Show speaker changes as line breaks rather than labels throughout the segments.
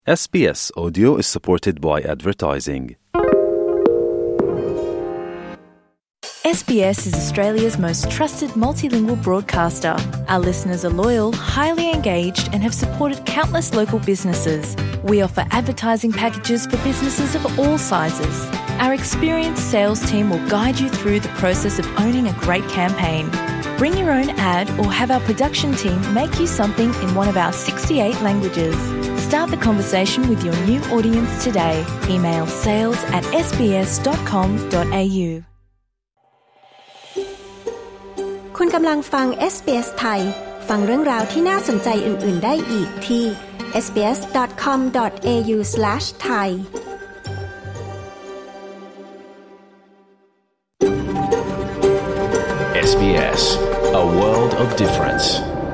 SBS Audio is supported by advertising.
SBS is Australia's most trusted multilingual broadcaster. Our listeners are loyal, highly engaged and have supported countless local businesses. We offer advertising packages for businesses of all sizes. Our experienced sales team will guide you through the process of owning a great campaign. Bring your own ad or have our production team make you something in one of our 68 languages. Start the conversation with your new audience today. Email sales@sbs.com.au.
คุณกำลังฟัง SBS ไทยฟังเรื่องราวที่น่าสนใจอื่นๆได้อีกที่ sbs.com.au/thai
SBS, a world of difference.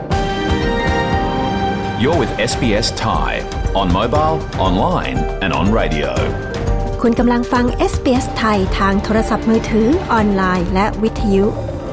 You're with SBS Thai on mobile, online and on radio.
คุณกำลังฟัง SBS ไทยทางโทรศัพท์มือถือออนไลน์และวิทยุ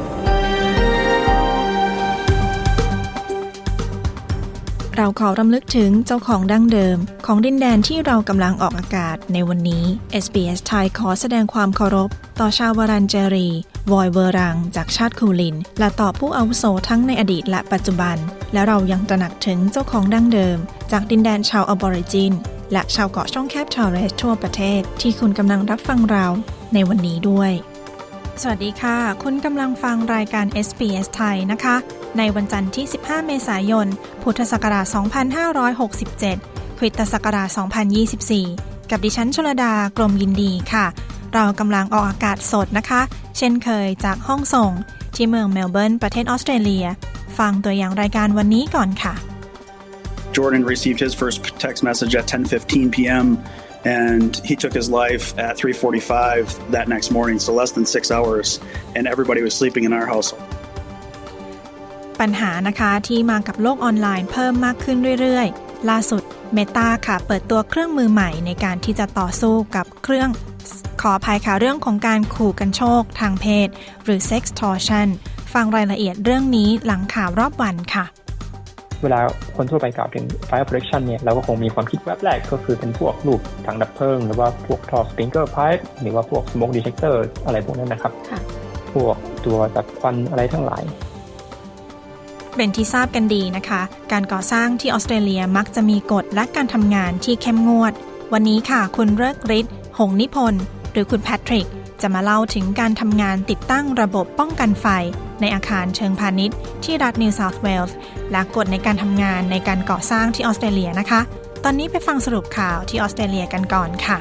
เราขอรำลึกถึงเจ้าของดั้งเดิมของดินแดนที่เรากำลังออกอากาศในวันนี้ SBS ไทยขอแสดงความเคารพต่อชาววารันเจรีวอยเวอรังจากชาติคูลินและต่อผู้อาวุโสทั้งในอดีตและปัจจุบันและเรายังตระหนักถึงเจ้าของดั้งเดิมจากดินแดนชาวออบอริจินและชาวเกาะช่องแคบทอร์เรสทั่วประเทศที่คุณกำลังรับฟังเราในวันนี้ด้วยสวัสดีค่ะคุณกำลังฟังรายการ SBS ไทยนะคะในวันจันทร์ที่15เมษายนพุทธศักราช2567คริสตศักราช2024กับดิฉันชลดากรมยินดีค่ะเรากำลังออกอากาศสดนะคะเช่นเคยจากห้องส่งที่เมืองเมลเบิร์นประเทศออสเตรเลียฟังตัวอย่างรายการวันนี้ก่อนค่ะ
Jordan received his first text message at 10:15 p.m. and he took his life at 3:45 that next morning, so less than 6 hours, and everybody was sleeping in our household.
ปัญหานะคะที่มากับโลกออนไลน์เพิ่มมากขึ้นเรื่อยๆล่าสุด Meta ค่ะเปิดตัวเครื่องมือใหม่ในการที่จะต่อสู้กับขออภัยค่ะเรื่องของการขู่กันโชคทางเพศหรือ Sextortion ฟังรายละเอียดเรื่องนี้หลังข่าวรอบวันค่ะ
เวลาคนทั่วไปกล่าวถึง Fire Protection เนี่ยเราก็คงมีความคิดแวบแรกก็คือเป็นพวกรูปถังดับเพลิงหรือว่าพวกท่อ Sprinkler Pipe หรือว่าพวก Smoke Detector อะไรพวกนั้นนะครับพวกตัวจับควันอะไรทั้งหลาย
เป็นที่ทราบกันดีนะคะการก่อสร้างที่ออสเตรเลียมักจะมีกฎและการทำงานที่เข้มงวดวันนี้ค่ะคุณเลิกฤทธิ์หงนิพนธ์หรือคุณแพทริกจะมาเล่าถึงการทำงานติดตั้งระบบป้องกันไฟในอาคารเชิงพาณิชย์ที่รัฐนิวเซาท์เวลส์และกฎในการทำงานในการก่อสร้างที่ออสเตรเลียนะคะตอนนี้ไปฟังสรุปข่าวที่ออสเตรเลียกันก่อนค่ะ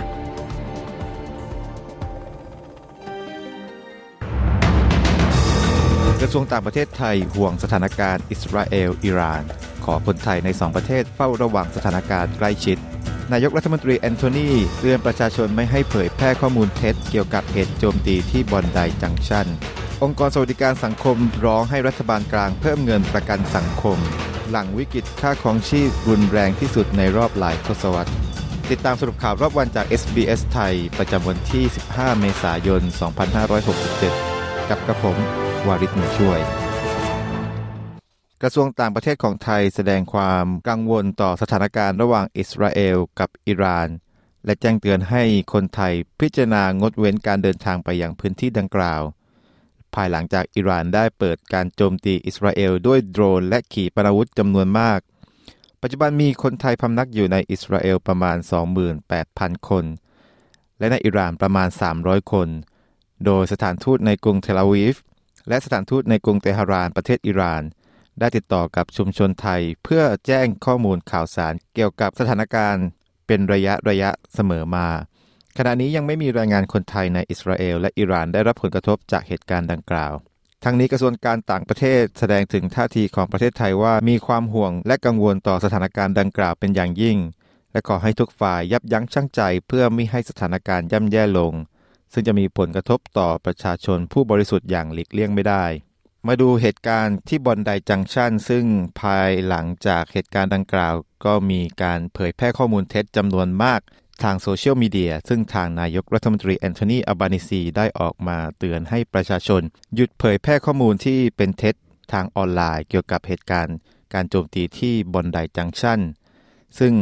กระทรวงต่างประเทศไทยห่วงสถานการณ์อิสราเอลอิหร่านขอคนไทยใน2ประเทศเฝ้าระวังสถานการณ์ใกล้ชิดนายกรัฐมนตรีแอนโทนีเตือนประชาชนไม่ให้เผยแพร่ข้อมูลเท็จเกี่ยวกับเหตุโจมตีที่บอนไดจังชั่นองค์กรสวัสดิการสังคมร้องให้รัฐบาลกลางเพิ่มเงินประกันสังคมหลังวิกฤตค่าครองชีพรุนแรงที่สุดในรอบหลายทศวรรษติดตามสรุปข่าวรอบวันจาก SBS ไทยประจำวันที่15เมษายน2567กับกระผมวาริศหมู่ช่วยกระทรวงต่างประเทศของไทยแสดงความกังวลต่อสถานการณ์ระหว่างอิสราเอลกับอิหร่านและแจ้งเตือนให้คนไทยพิจารณางดเว้นการเดินทางไปยังพื้นที่ดังกล่าวภายหลังจากอิหร่านได้เปิดการโจมตีอิสราเอลด้วยโดรนและขีปนาวุธจำนวนมากปัจจุบันมีคนไทยพำนักอยู่ในอิสราเอลประมาณ 28,000 คนและในอิหร่านประมาณ300คนโดยสถานทูตในกรุงเทลอาวีฟและสถานทูตในกรุงเตหะรานประเทศอิหร่านได้ติดต่อกับชุมชนไทยเพื่อแจ้งข้อมูลข่าวสารเกี่ยวกับสถานการณ์เป็นระยะเสมอมาขณะนี้ยังไม่มีรายงานคนไทยในอิสราเอลและอิหร่านได้รับผลกระทบจากเหตุการณ์ดังกล่าวทั้งนี้กระทรวงการต่างประเทศแสดงถึงท่าทีของประเทศไทยว่ามีความห่วงและกังวลต่อสถานการณ์ดังกล่าวเป็นอย่างยิ่งและขอให้ทุกฝ่ายยับยั้งชั่งใจเพื่อไม่ให้สถานการณ์ย่ำแย่ลงซึ่งจะมีผลกระทบต่อประชาชนผู้บริสุทธิ์อย่างหลีกเลี่ยงไม่ได้มาดูเหตุการณ์ที่บอนไดจังชั่นซึ่งภายหลังจากเหตุการณ์ดังกล่าวก็มีการเผยแพร่ข้อมูลเท็จจำนวนมากทางโซเชียลมีเดียซึ่งทางนายกรัฐมนตรีแอนโทนีอัลบานิซีได้ออกมาเตือนให้ประชาชนหยุดเผยแพร่ข้อมูลที่เป็นเท็จทางออนไลน์เกี่ยวกับเหตุการณ์การโจมตีที่บอนไดจังชั่นซึ่งผ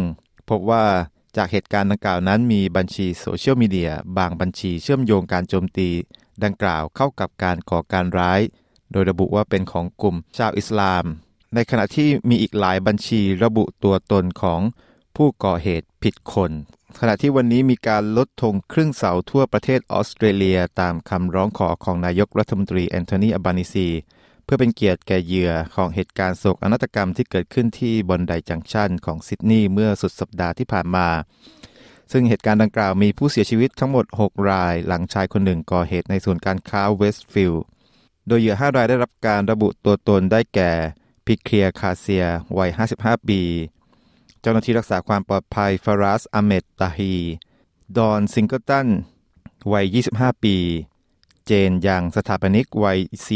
พบว่าจากเหตุการณ์ดังกล่าวนั้นมีบัญชีโซเชียลมีเดียบางบัญชีเชื่อมโยงการโจมตีดังกล่าวเข้ากับการก่อการร้ายโดยระบุว่าเป็นของกลุ่มชาวอิสลามในขณะที่มีอีกหลายบัญชีระบุตัวตนของผู้ก่อเหตุผิดคนขณะที่วันนี้มีการลดธงครึ่งเสาทั่วประเทศออสเตรเลียตามคำร้องขอของนายกรัฐมนตรีแอนโทนี อัลบานีซีเพื่อเป็นเกียรติแก่เหยื่อของเหตุการณ์โศกนาฏกรรมที่เกิดขึ้นที่บอนไดจังชั่นของซิดนีย์เมื่อสุดสัปดาห์ที่ผ่านมาซึ่งเหตุการณ์ดังกล่าวมีผู้เสียชีวิตทั้งหมด6รายหลังชายคนหนึ่งก่อเหตุในศูนย์การค้าเวสต์ฟิลด์โดยเหยื่อ5รายได้รับการระบุตัวตนได้แก่พิเคลียคาเซียวัย55ปีเจ้าหน้าที่รักษาความปลอดภัยฟาราสอาเมดตาฮีดอนซิงเกิลตันวัย25ปีเจนยังสถาปนิกวัย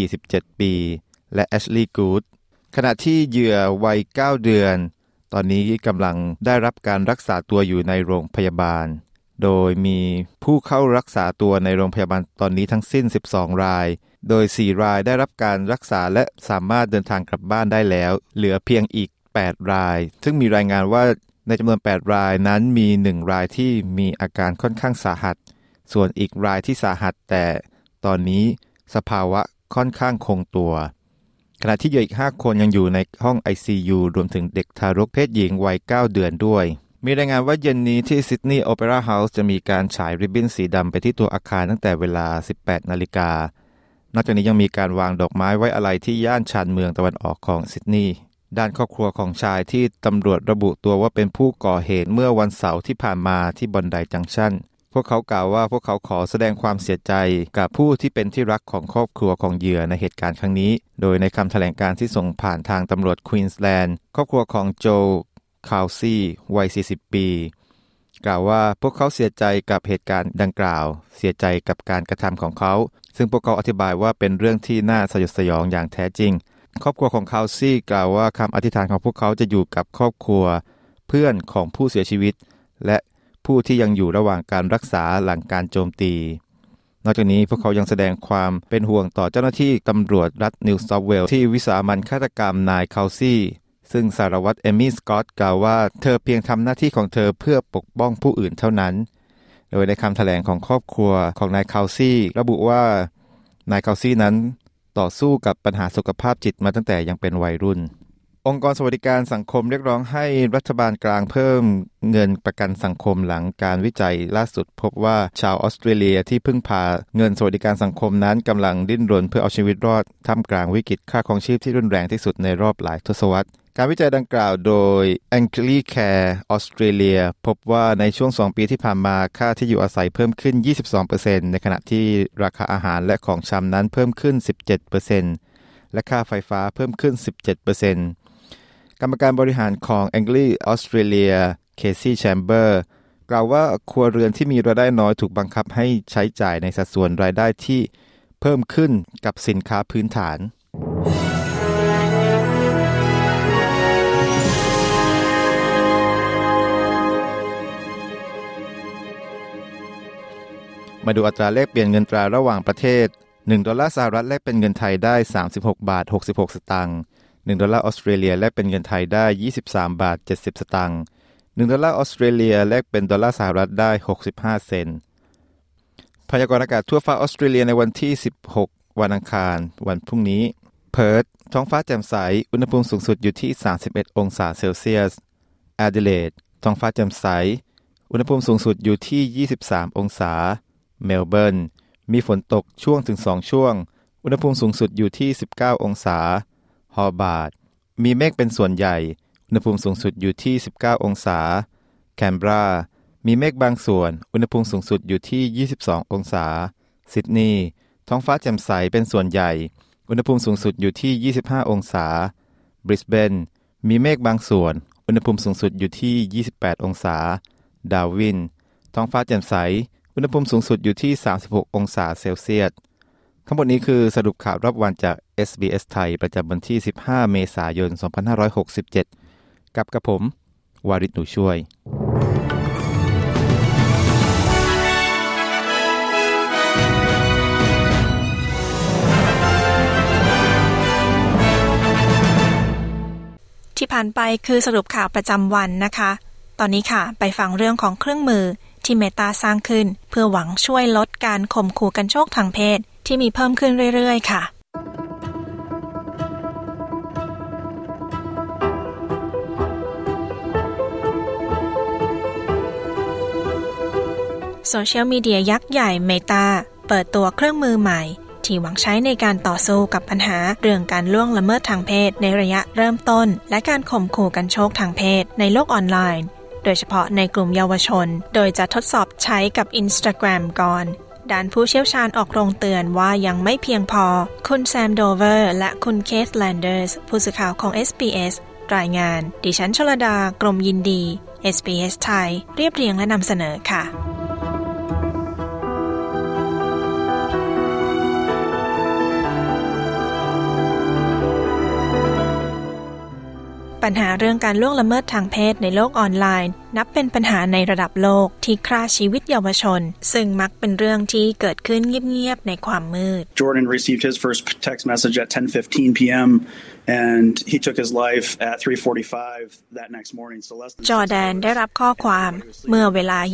47ปีและแอชลีย์กูดขณะที่เหยื่อวัย9เดือนตอนนี้กำลังได้รับการรักษาตัวอยู่ในโรงพยาบาลโดยมีผู้เข้ารักษาตัวในโรงพยาบาลตอนนี้ทั้งสิ้น12รายโดย4รายได้รับการรักษาและสามารถเดินทางกลับบ้านได้แล้วเหลือเพียงอีก8รายซึ่งมีรายงานว่าในจำนวน8รายนั้นมี1รายที่มีอาการค่อนข้างสาหัสส่วนอีกรายที่สาหัสแต่ตอนนี้สภาวะค่อนข้างคงตัวขณะที่เหยื่ออีก5คนยังอยู่ในห้อง ICU รวมถึงเด็กทารกเพศหญิงวัย9เดือนด้วยมีรายงานว่าเย็นนี้ที่ซิดนีย์โอเปร่าเฮาส์จะมีการฉายริบบิ้นสีดำไปที่ตัวอาคารตั้งแต่เวลา 18 นาฬิกานอกจากนี้ยังมีการวางดอกไม้ไว้อาลัยที่ย่านชานเมืองตะวันออกของซิดนีย์ด้านครอบครัวของชายที่ตำรวจระบุตัวว่าเป็นผู้ก่อเหตุเมื่อวันเสาร์ที่ผ่านมาที่บอนไดจังชั่นพวกเขากล่าวว่าพวกเขาขอแสดงความเสียใจกับผู้ที่เป็นที่รักของครอบครัวของเหยื่อในเหตุการณ์ครั้งนี้โดยในคำแถลงการที่ส่งผ่านทางตำรวจควีนส์แลนด์ครอบครัวของโจคาวซี่วัย40ปีกล่าวว่าพวกเขาเสียใจกับเหตุการณ์ดังกล่าวเสียใจกับการกระทำของเขาซึ่งพวกเขาอธิบายว่าเป็นเรื่องที่น่าสยดสยองอย่างแท้จริงครอบครัวของคาวซี่กล่าวว่าคำอธิษฐานของพวกเขาจะอยู่กับครอบครัวเพื่อนของผู้เสียชีวิตและผู้ที่ยังอยู่ระหว่างการรักษาหลังการโจมตีนอกจากนี้พวกเขายังแสดงความเป็นห่วงต่อเจ้าหน้าที่ตำรวจรัฐนิวเซาท์เวลส์ที่วิสามัญฆาตกรรมนายคาวซี่ซึ่งสารวัตรเอมี่สกอตต์กล่าวว่าเธอเพียงทำหน้าที่ของเธอเพื่อปกป้องผู้อื่นเท่านั้นโดยในคำแถลงของครอบครัวของนายคาวซี่ระบุว่านายคาวซี่นั้นต่อสู้กับปัญหาสุขภาพจิตมาตั้งแต่ยังเป็นวัยรุ่นองค์กรสวัสดิการสังคมเรียกร้องให้รัฐบาลกลางเพิ่มเงินประกันสังคมหลังการวิจัยล่าสุดพบว่าชาวออสเตรเลียที่พึ่งพาเงินสวัสดิการสังคมนั้นกำลังดิ้นรนเพื่อเอาชีวิตรอดท่ามกลางวิกฤตค่าครองชีพที่รุนแรงที่สุดในรอบหลายทศวรรษการวิจัยดังกล่าวโดย Anglicare Australia พบว่าในช่วง2ปีที่ผ่านมาค่าที่อยู่อาศัยเพิ่มขึ้น 22% ในขณะที่ราคาอาหารและของชำนั้นเพิ่มขึ้น 17% และค่าไฟฟ้าเพิ่มขึ้น 17%กรรมการบริหารของ Angli Australia Casey Chamber กล่าวว่าครัวเรือนที่มีรายได้น้อยถูกบังคับให้ใช้จ่ายในสัดส่วนรายได้ที่เพิ่มขึ้นกับสินค้าพื้นฐานมาดูอัตราแลกเปลี่ยนเงินตราระหว่างประเทศ1ดอลลาร์สหรัฐแลกเป็นเงินไทยได้36บาท66สตางค์1ดอลลาร์ออสเตรเลียแลกเป็นเงินไทยได้23บาท70สตางค์1ดอลลาร์ออสเตรเลียแลกเป็นดอลลาร์สหรัฐได้65เซนต์พยากรณ์อากาศทั่วฟ้าออสเตรเลียในวันที่16วันอังคารวันพรุ่งนี้เพิร์ธท้องฟ้าแจ่มใสอุณหภูมิสูงสุดอยู่ที่31องศาเซลเซียสแอดิเลดท้องฟ้าแจ่มใสอุณหภูมิสูงสุดอยู่ที่23องศาเมลเบิร์นมีฝนตกช่วงถึง2ช่วงอุณหภูมิสูงสุดอยู่ที่19องศาฮอบาร์ตมีเมฆเป็นส่วนใหญ่อุณหภูมิสูงสุดอยู่ที่19องศาแคนเบรามีเมฆบางส่วนอุณหภูมิสูงสุดอยู่ที่22องศาซิดนีย์ท้องฟ้าแจ่มใสเป็นส่วนใหญ่อุณหภูมิสูงสุดอยู่ที่25องศาบริสเบนมีเมฆบางส่วนอุณหภูมิสูงสุดอยู่ที่28องศาดาร์วินท้องฟ้าแจ่มใสอุณหภูมิสูงสุดอยู่ที่36องศาเซลเซียสทั้งหมดนี้คือสรุปข่าวรอบวันจาก SBS ไทยประจำวันที่15เมษายน2567กับผมวาริศ หนูช่วย
ที่ผ่านไปคือสรุปข่าวประจำวันนะคะตอนนี้ค่ะไปฟังเรื่องของเครื่องมือที่ Meta สร้างขึ้นเพื่อหวังช่วยลดการข่มขู่กันโชคทางเพศที่มีเพิ่มขึ้นเรื่อยๆค่ะโซเชียลมีเดียยักษ์ใหญ่ Meta เปิดตัวเครื่องมือใหม่ที่หวังใช้ในการต่อสู้กับปัญหาเรื่องการล่วงละเมิดทางเพศในระยะเริ่มต้นและการข่มขู่กันโชคทางเพศในโลกออนไลน์โดยเฉพาะในกลุ่มเยาวชนโดยจะทดสอบใช้กับ Instagram ก่อนด้านผู้เชี่ยวชาญออกโรงเตือนว่ายังไม่เพียงพอคุณแซมโดเวอร์และคุณเคทแลนเดอร์สผู้สื่อข่าวของ SBS รายงานดิฉันชลดากรมยินดี SBS ไทยเรียบเรียงและนำเสนอค่ะปัญหาเรื่องการล่วงละเมิดทางเพศในโลกออนไลน์นับเป็นปัญหาในระดับโลกที่ฆ่าชีวิตเยาวชนซึ่งมักเป็นเรื่องที่เกิดขึ้นเงียบๆในความมืด
Jordan received his first text message at 10:15 p.m. and he took his life at 3:45 that next morning. So less than
จอร์แดนได้รับข้อความเมื่อเวลา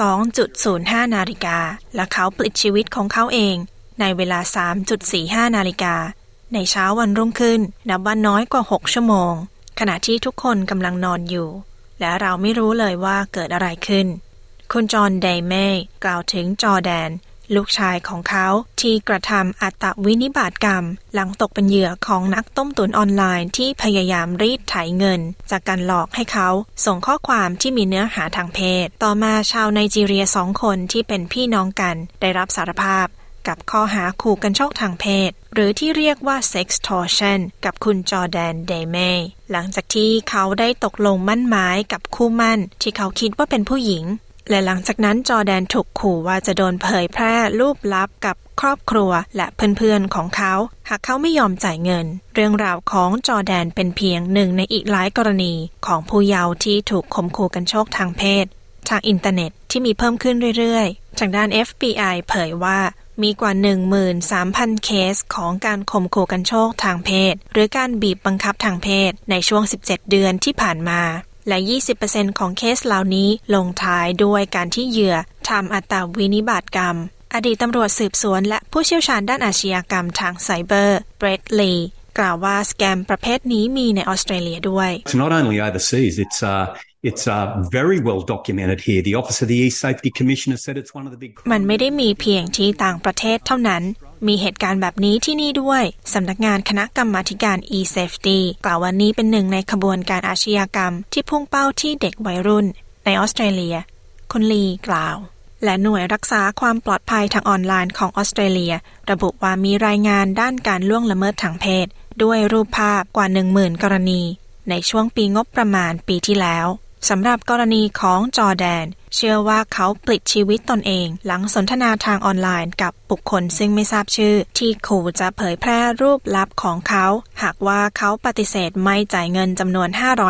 22:05 นาฬิกาและเขาปลิดชีวิตของเขาเองในเวลา 3:45 นาฬิกาในเช้าวันรุ่งขึ้นนับว่าน้อยกว่า6ชั่วโมงขณะที่ทุกคนกำลังนอนอยู่และเราไม่รู้เลยว่าเกิดอะไรขึ้นคุณจอห์น เดย์เมย์กล่าวถึงจอร์แดนลูกชายของเขาที่กระทำอัตวินิบาตกรรมหลังตกเป็นเหยื่อของนักต้มตุ๋นออนไลน์ที่พยายามรีดไถเงินจากการหลอกให้เขาส่งข้อความที่มีเนื้อหาทางเพศต่อมาชาวไนจีเรีย2 คนที่เป็นพี่น้องกันได้รับสารภาพกับข้อหาขู่กันโชคทางเพศหรือที่เรียกว่า sextortion กับคุณจอร์แดน เดย์เมย์หลังจากที่เขาได้ตกลงมั่นหมายกับคู่มั่นที่เขาคิดว่าเป็นผู้หญิงและหลังจากนั้นจอร์แดนถูกขู่ว่าจะโดนเผยแพร่รูปลับกับครอบครัวและเพื่อนๆของเขาหากเขาไม่ยอมจ่ายเงินเรื่องราวของจอร์แดนเป็นเพียงหนึ่งในอีกหลายกรณีของผู้เยาว์ที่ถูกข่มขู่กันโชคทางเพศทางอินเทอร์เน็ตที่มีเพิ่มขึ้นเรื่อยๆทางด้าน FBI เผยว่ามีกว่า 13,000 เคสของการข่มขู่กันโชคทางเพศหรือการบีบบังคับทางเพศในช่วง17 เดือนที่ผ่านมาและ 20% ของเคสเหล่านี้ลงท้ายด้วยการที่เหยื่อทำอัตวินิบาตกรรมอดีตตำรวจสืบสวนและผู้เชี่ยวชาญด้านอาชญากรรมทางไซเบอร์เบรดลีย์กล่าวว่าสแกมประเภทนี้มีในออสเตรเลียด้วย
It's not only overseas, it's very well documented here. The Office of the E-Safety Commissioner said it's one of the big
มันไม่ได้มีเพียงที่ต่างประเทศเท่านั้นมีเหตุการณ์แบบนี้ที่นี่ด้วยสำนักงานคณะกรรมาการ E-Safety กล่าวว่านี้เป็นหนึ่งในขบวนการอาชญากรรมที่พุ่งเป้าที่เด็กวัยรุ่นในออสเตรเลียคุณลีกล่าวและหน่วยรักษาความปลอดภัยทางออนไลน์ของออสเตรเลียระบุว่ามีรายงานด้านการล่วงละเมิดทางเพศด้วยรูปภาพกว่า 10,000 กรณีในช่วงปีงบประมาณปีที่แล้วสำหรับกรณีของจอร์แดนเชื่อว่าเขาปลิดชีวิตตนเองหลังสนทนาทางออนไลน์กับบุคคลซึ่งไม่ทราบชื่อที่ขู่จะเผยแพร่รูปลับของเขาหากว่าเขาปฏิเสธไม่จ่ายเงินจำนวน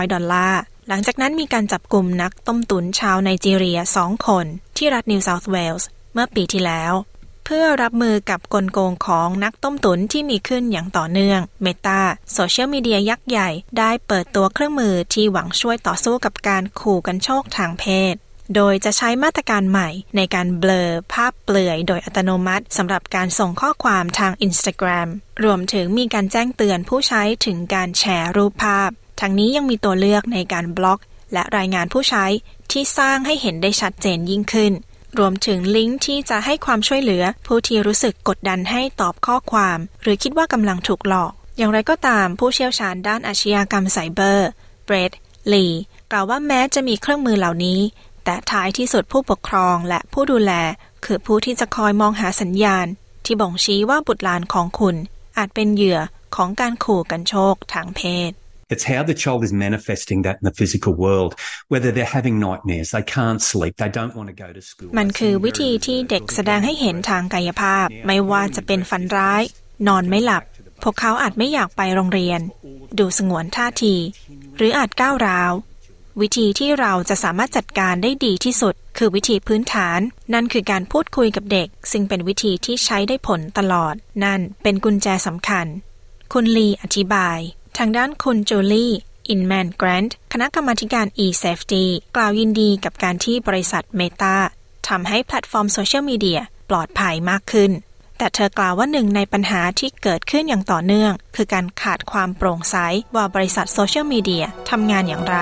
$500หลังจากนั้นมีการจับกุมนักต้มตุ๋นชาวไนจีเรีย2 คนที่รัฐนิวเซาท์เวลส์เมื่อปีที่แล้วเพื่อรับมือกับกลโกงของนักต้มตุ๋นที่มีขึ้นอย่างต่อเนื่อง Meta โซเชียลมีเดียยักษ์ใหญ่ได้เปิดตัวเครื่องมือที่หวังช่วยต่อสู้กับการขู่กันโชคทางเพศโดยจะใช้มาตรการใหม่ในการเบลอภาพเปลือยโดยอัตโนมัติสำหรับการส่งข้อความทาง Instagram รวมถึงมีการแจ้งเตือนผู้ใช้ถึงการแชร์รูปภาพทั้งนี้ยังมีตัวเลือกในการบล็อกและรายงานผู้ใช้ที่สร้างให้เห็นได้ชัดเจนยิ่งขึ้นรวมถึงลิงก์ที่จะให้ความช่วยเหลือผู้ที่รู้สึกกดดันให้ตอบข้อความหรือคิดว่ากำลังถูกหลอกอย่างไรก็ตามผู้เชี่ยวชาญด้านอาชญากรรมไซเบอร์เบรดลีย์กล่าวว่าแม้จะมีเครื่องมือเหล่านี้แต่ท้ายที่สุดผู้ปกครองและผู้ดูแลคือผู้ที่จะคอยมองหาสัญญาณที่บ่งชี้ว่าบุตรหลานของคุณอาจเป็นเหยื่อของการขู่กันโชคทางเพศ
It's how the child is manifesting that in the physical world, whether they're having nightmares, they can't sleep, they don't want to go to school.
มันคือวิธีที่เด็กแสดงให้เห็นทางกายภาพไม่ว่าจะเป็นฝันร้ายนอนไม่หลับพวกเขาอาจไม่อยากไปโรงเรียนดูสงวนท่าทีหรืออาจก้าวร้าววิธีที่เราจะสามารถจัดการได้ดีที่สุดคือวิธีพื้นฐานนั่นคือการพูดคุยกับเด็กซึ่งเป็นวิธีที่ใช้ได้ผลตลอดนั่นเป็นกุญแจสำคัญคุณลีอธิบายทางด้านคุณจูลี่ Inman Grant คณะกรรมาการ eSafety กล่าวยินดีกับการที่บริษัท Meta ทำให้แพลตฟอร์มโซเชียลมีเดียปลอดภัยมากขึ้นแต่เธอกล่าวว่าหนึ่งในปัญหาที่เกิดขึ้นอย่างต่อเนื่องคือการขาดความโปร่งใสว่าบริษัทโซเชียลมีเดียทำงานอย่างไร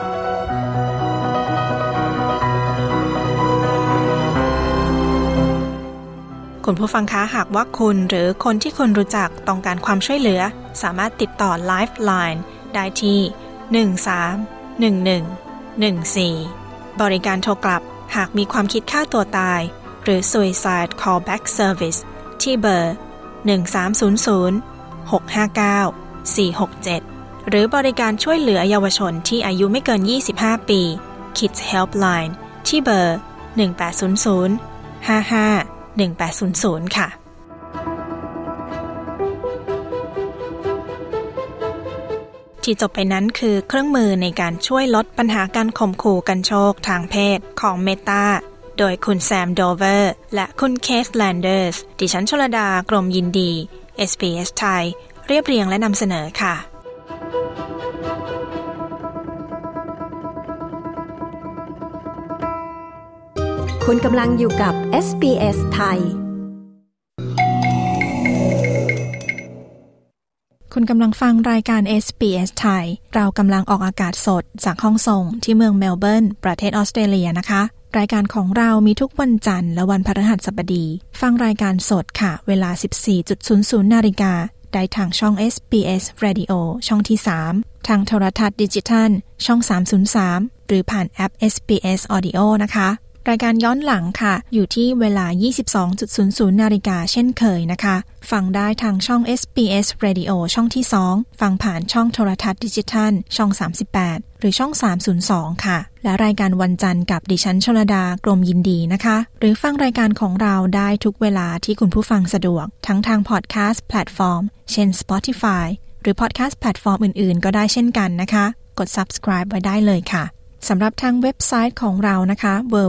คุณผู้ฟังคะหากว่าคุณหรือคนที่คุณรู้จักต้องการความช่วยเหลือสามารถติดต่อ Lifeline ได้ที่131114บริการโทรกลับหากมีความคิดฆ่าตัวตายหรือ Suicide Callback Service ที่เบอร์1300 659 467หรือบริการช่วยเหลือเยาวชนที่อายุไม่เกิน25 ปี Kids Helpline ที่เบอร์1800 55 1800 ค่ะที่จบไปนั้นคือเครื่องมือในการช่วยลดปัญหาการข่มขู่กันโชคทางเพศของ Meta โดยคุณแซม โดเวอร์และคุณเคธ แลนเดอร์สดิฉันชลดากรมยินดี SBS ไทยเรียบเรียงและนำเสนอค่ะ
คุณกำลังอยู่กับ SBS ไทย
คุณกำลังฟังรายการ SBS ไทยเรากำลังออกอากาศสดจากห้องส่งที่เมืองเมลเบิร์นประเทศออสเตรเลียนะคะรายการของเรามีทุกวันจันทร์และวันพฤหัสบดีฟังรายการสดค่ะเวลา 14:00 น.ได้ทางช่อง SBS Radio ช่องที่3ทางโทรทัศน์ดิจิทัลช่อง303หรือผ่านแอป SBS Audio นะคะรายการย้อนหลังค่ะอยู่ที่เวลา 22:00 น.เช่นเคยนะคะฟังได้ทางช่อง SBS Radio ช่องที่2ฟังผ่านช่องโทรทัศน์ดิจิทัลช่อง38หรือช่อง302ค่ะและรายการวันจันทร์กับดิฉันชลดากรมยินดีนะคะหรือฟังรายการของเราได้ทุกเวลาที่คุณผู้ฟังสะดวกทั้งทางพอดแคสต์แพลตฟอร์มเช่น Spotify หรือพอดแคสต์แพลตฟอร์มอื่นๆก็ได้เช่นกันนะคะกด subscribe ไว้ได้เลยค่ะสำหรับทางเว็บไซต์ของเรานะคะ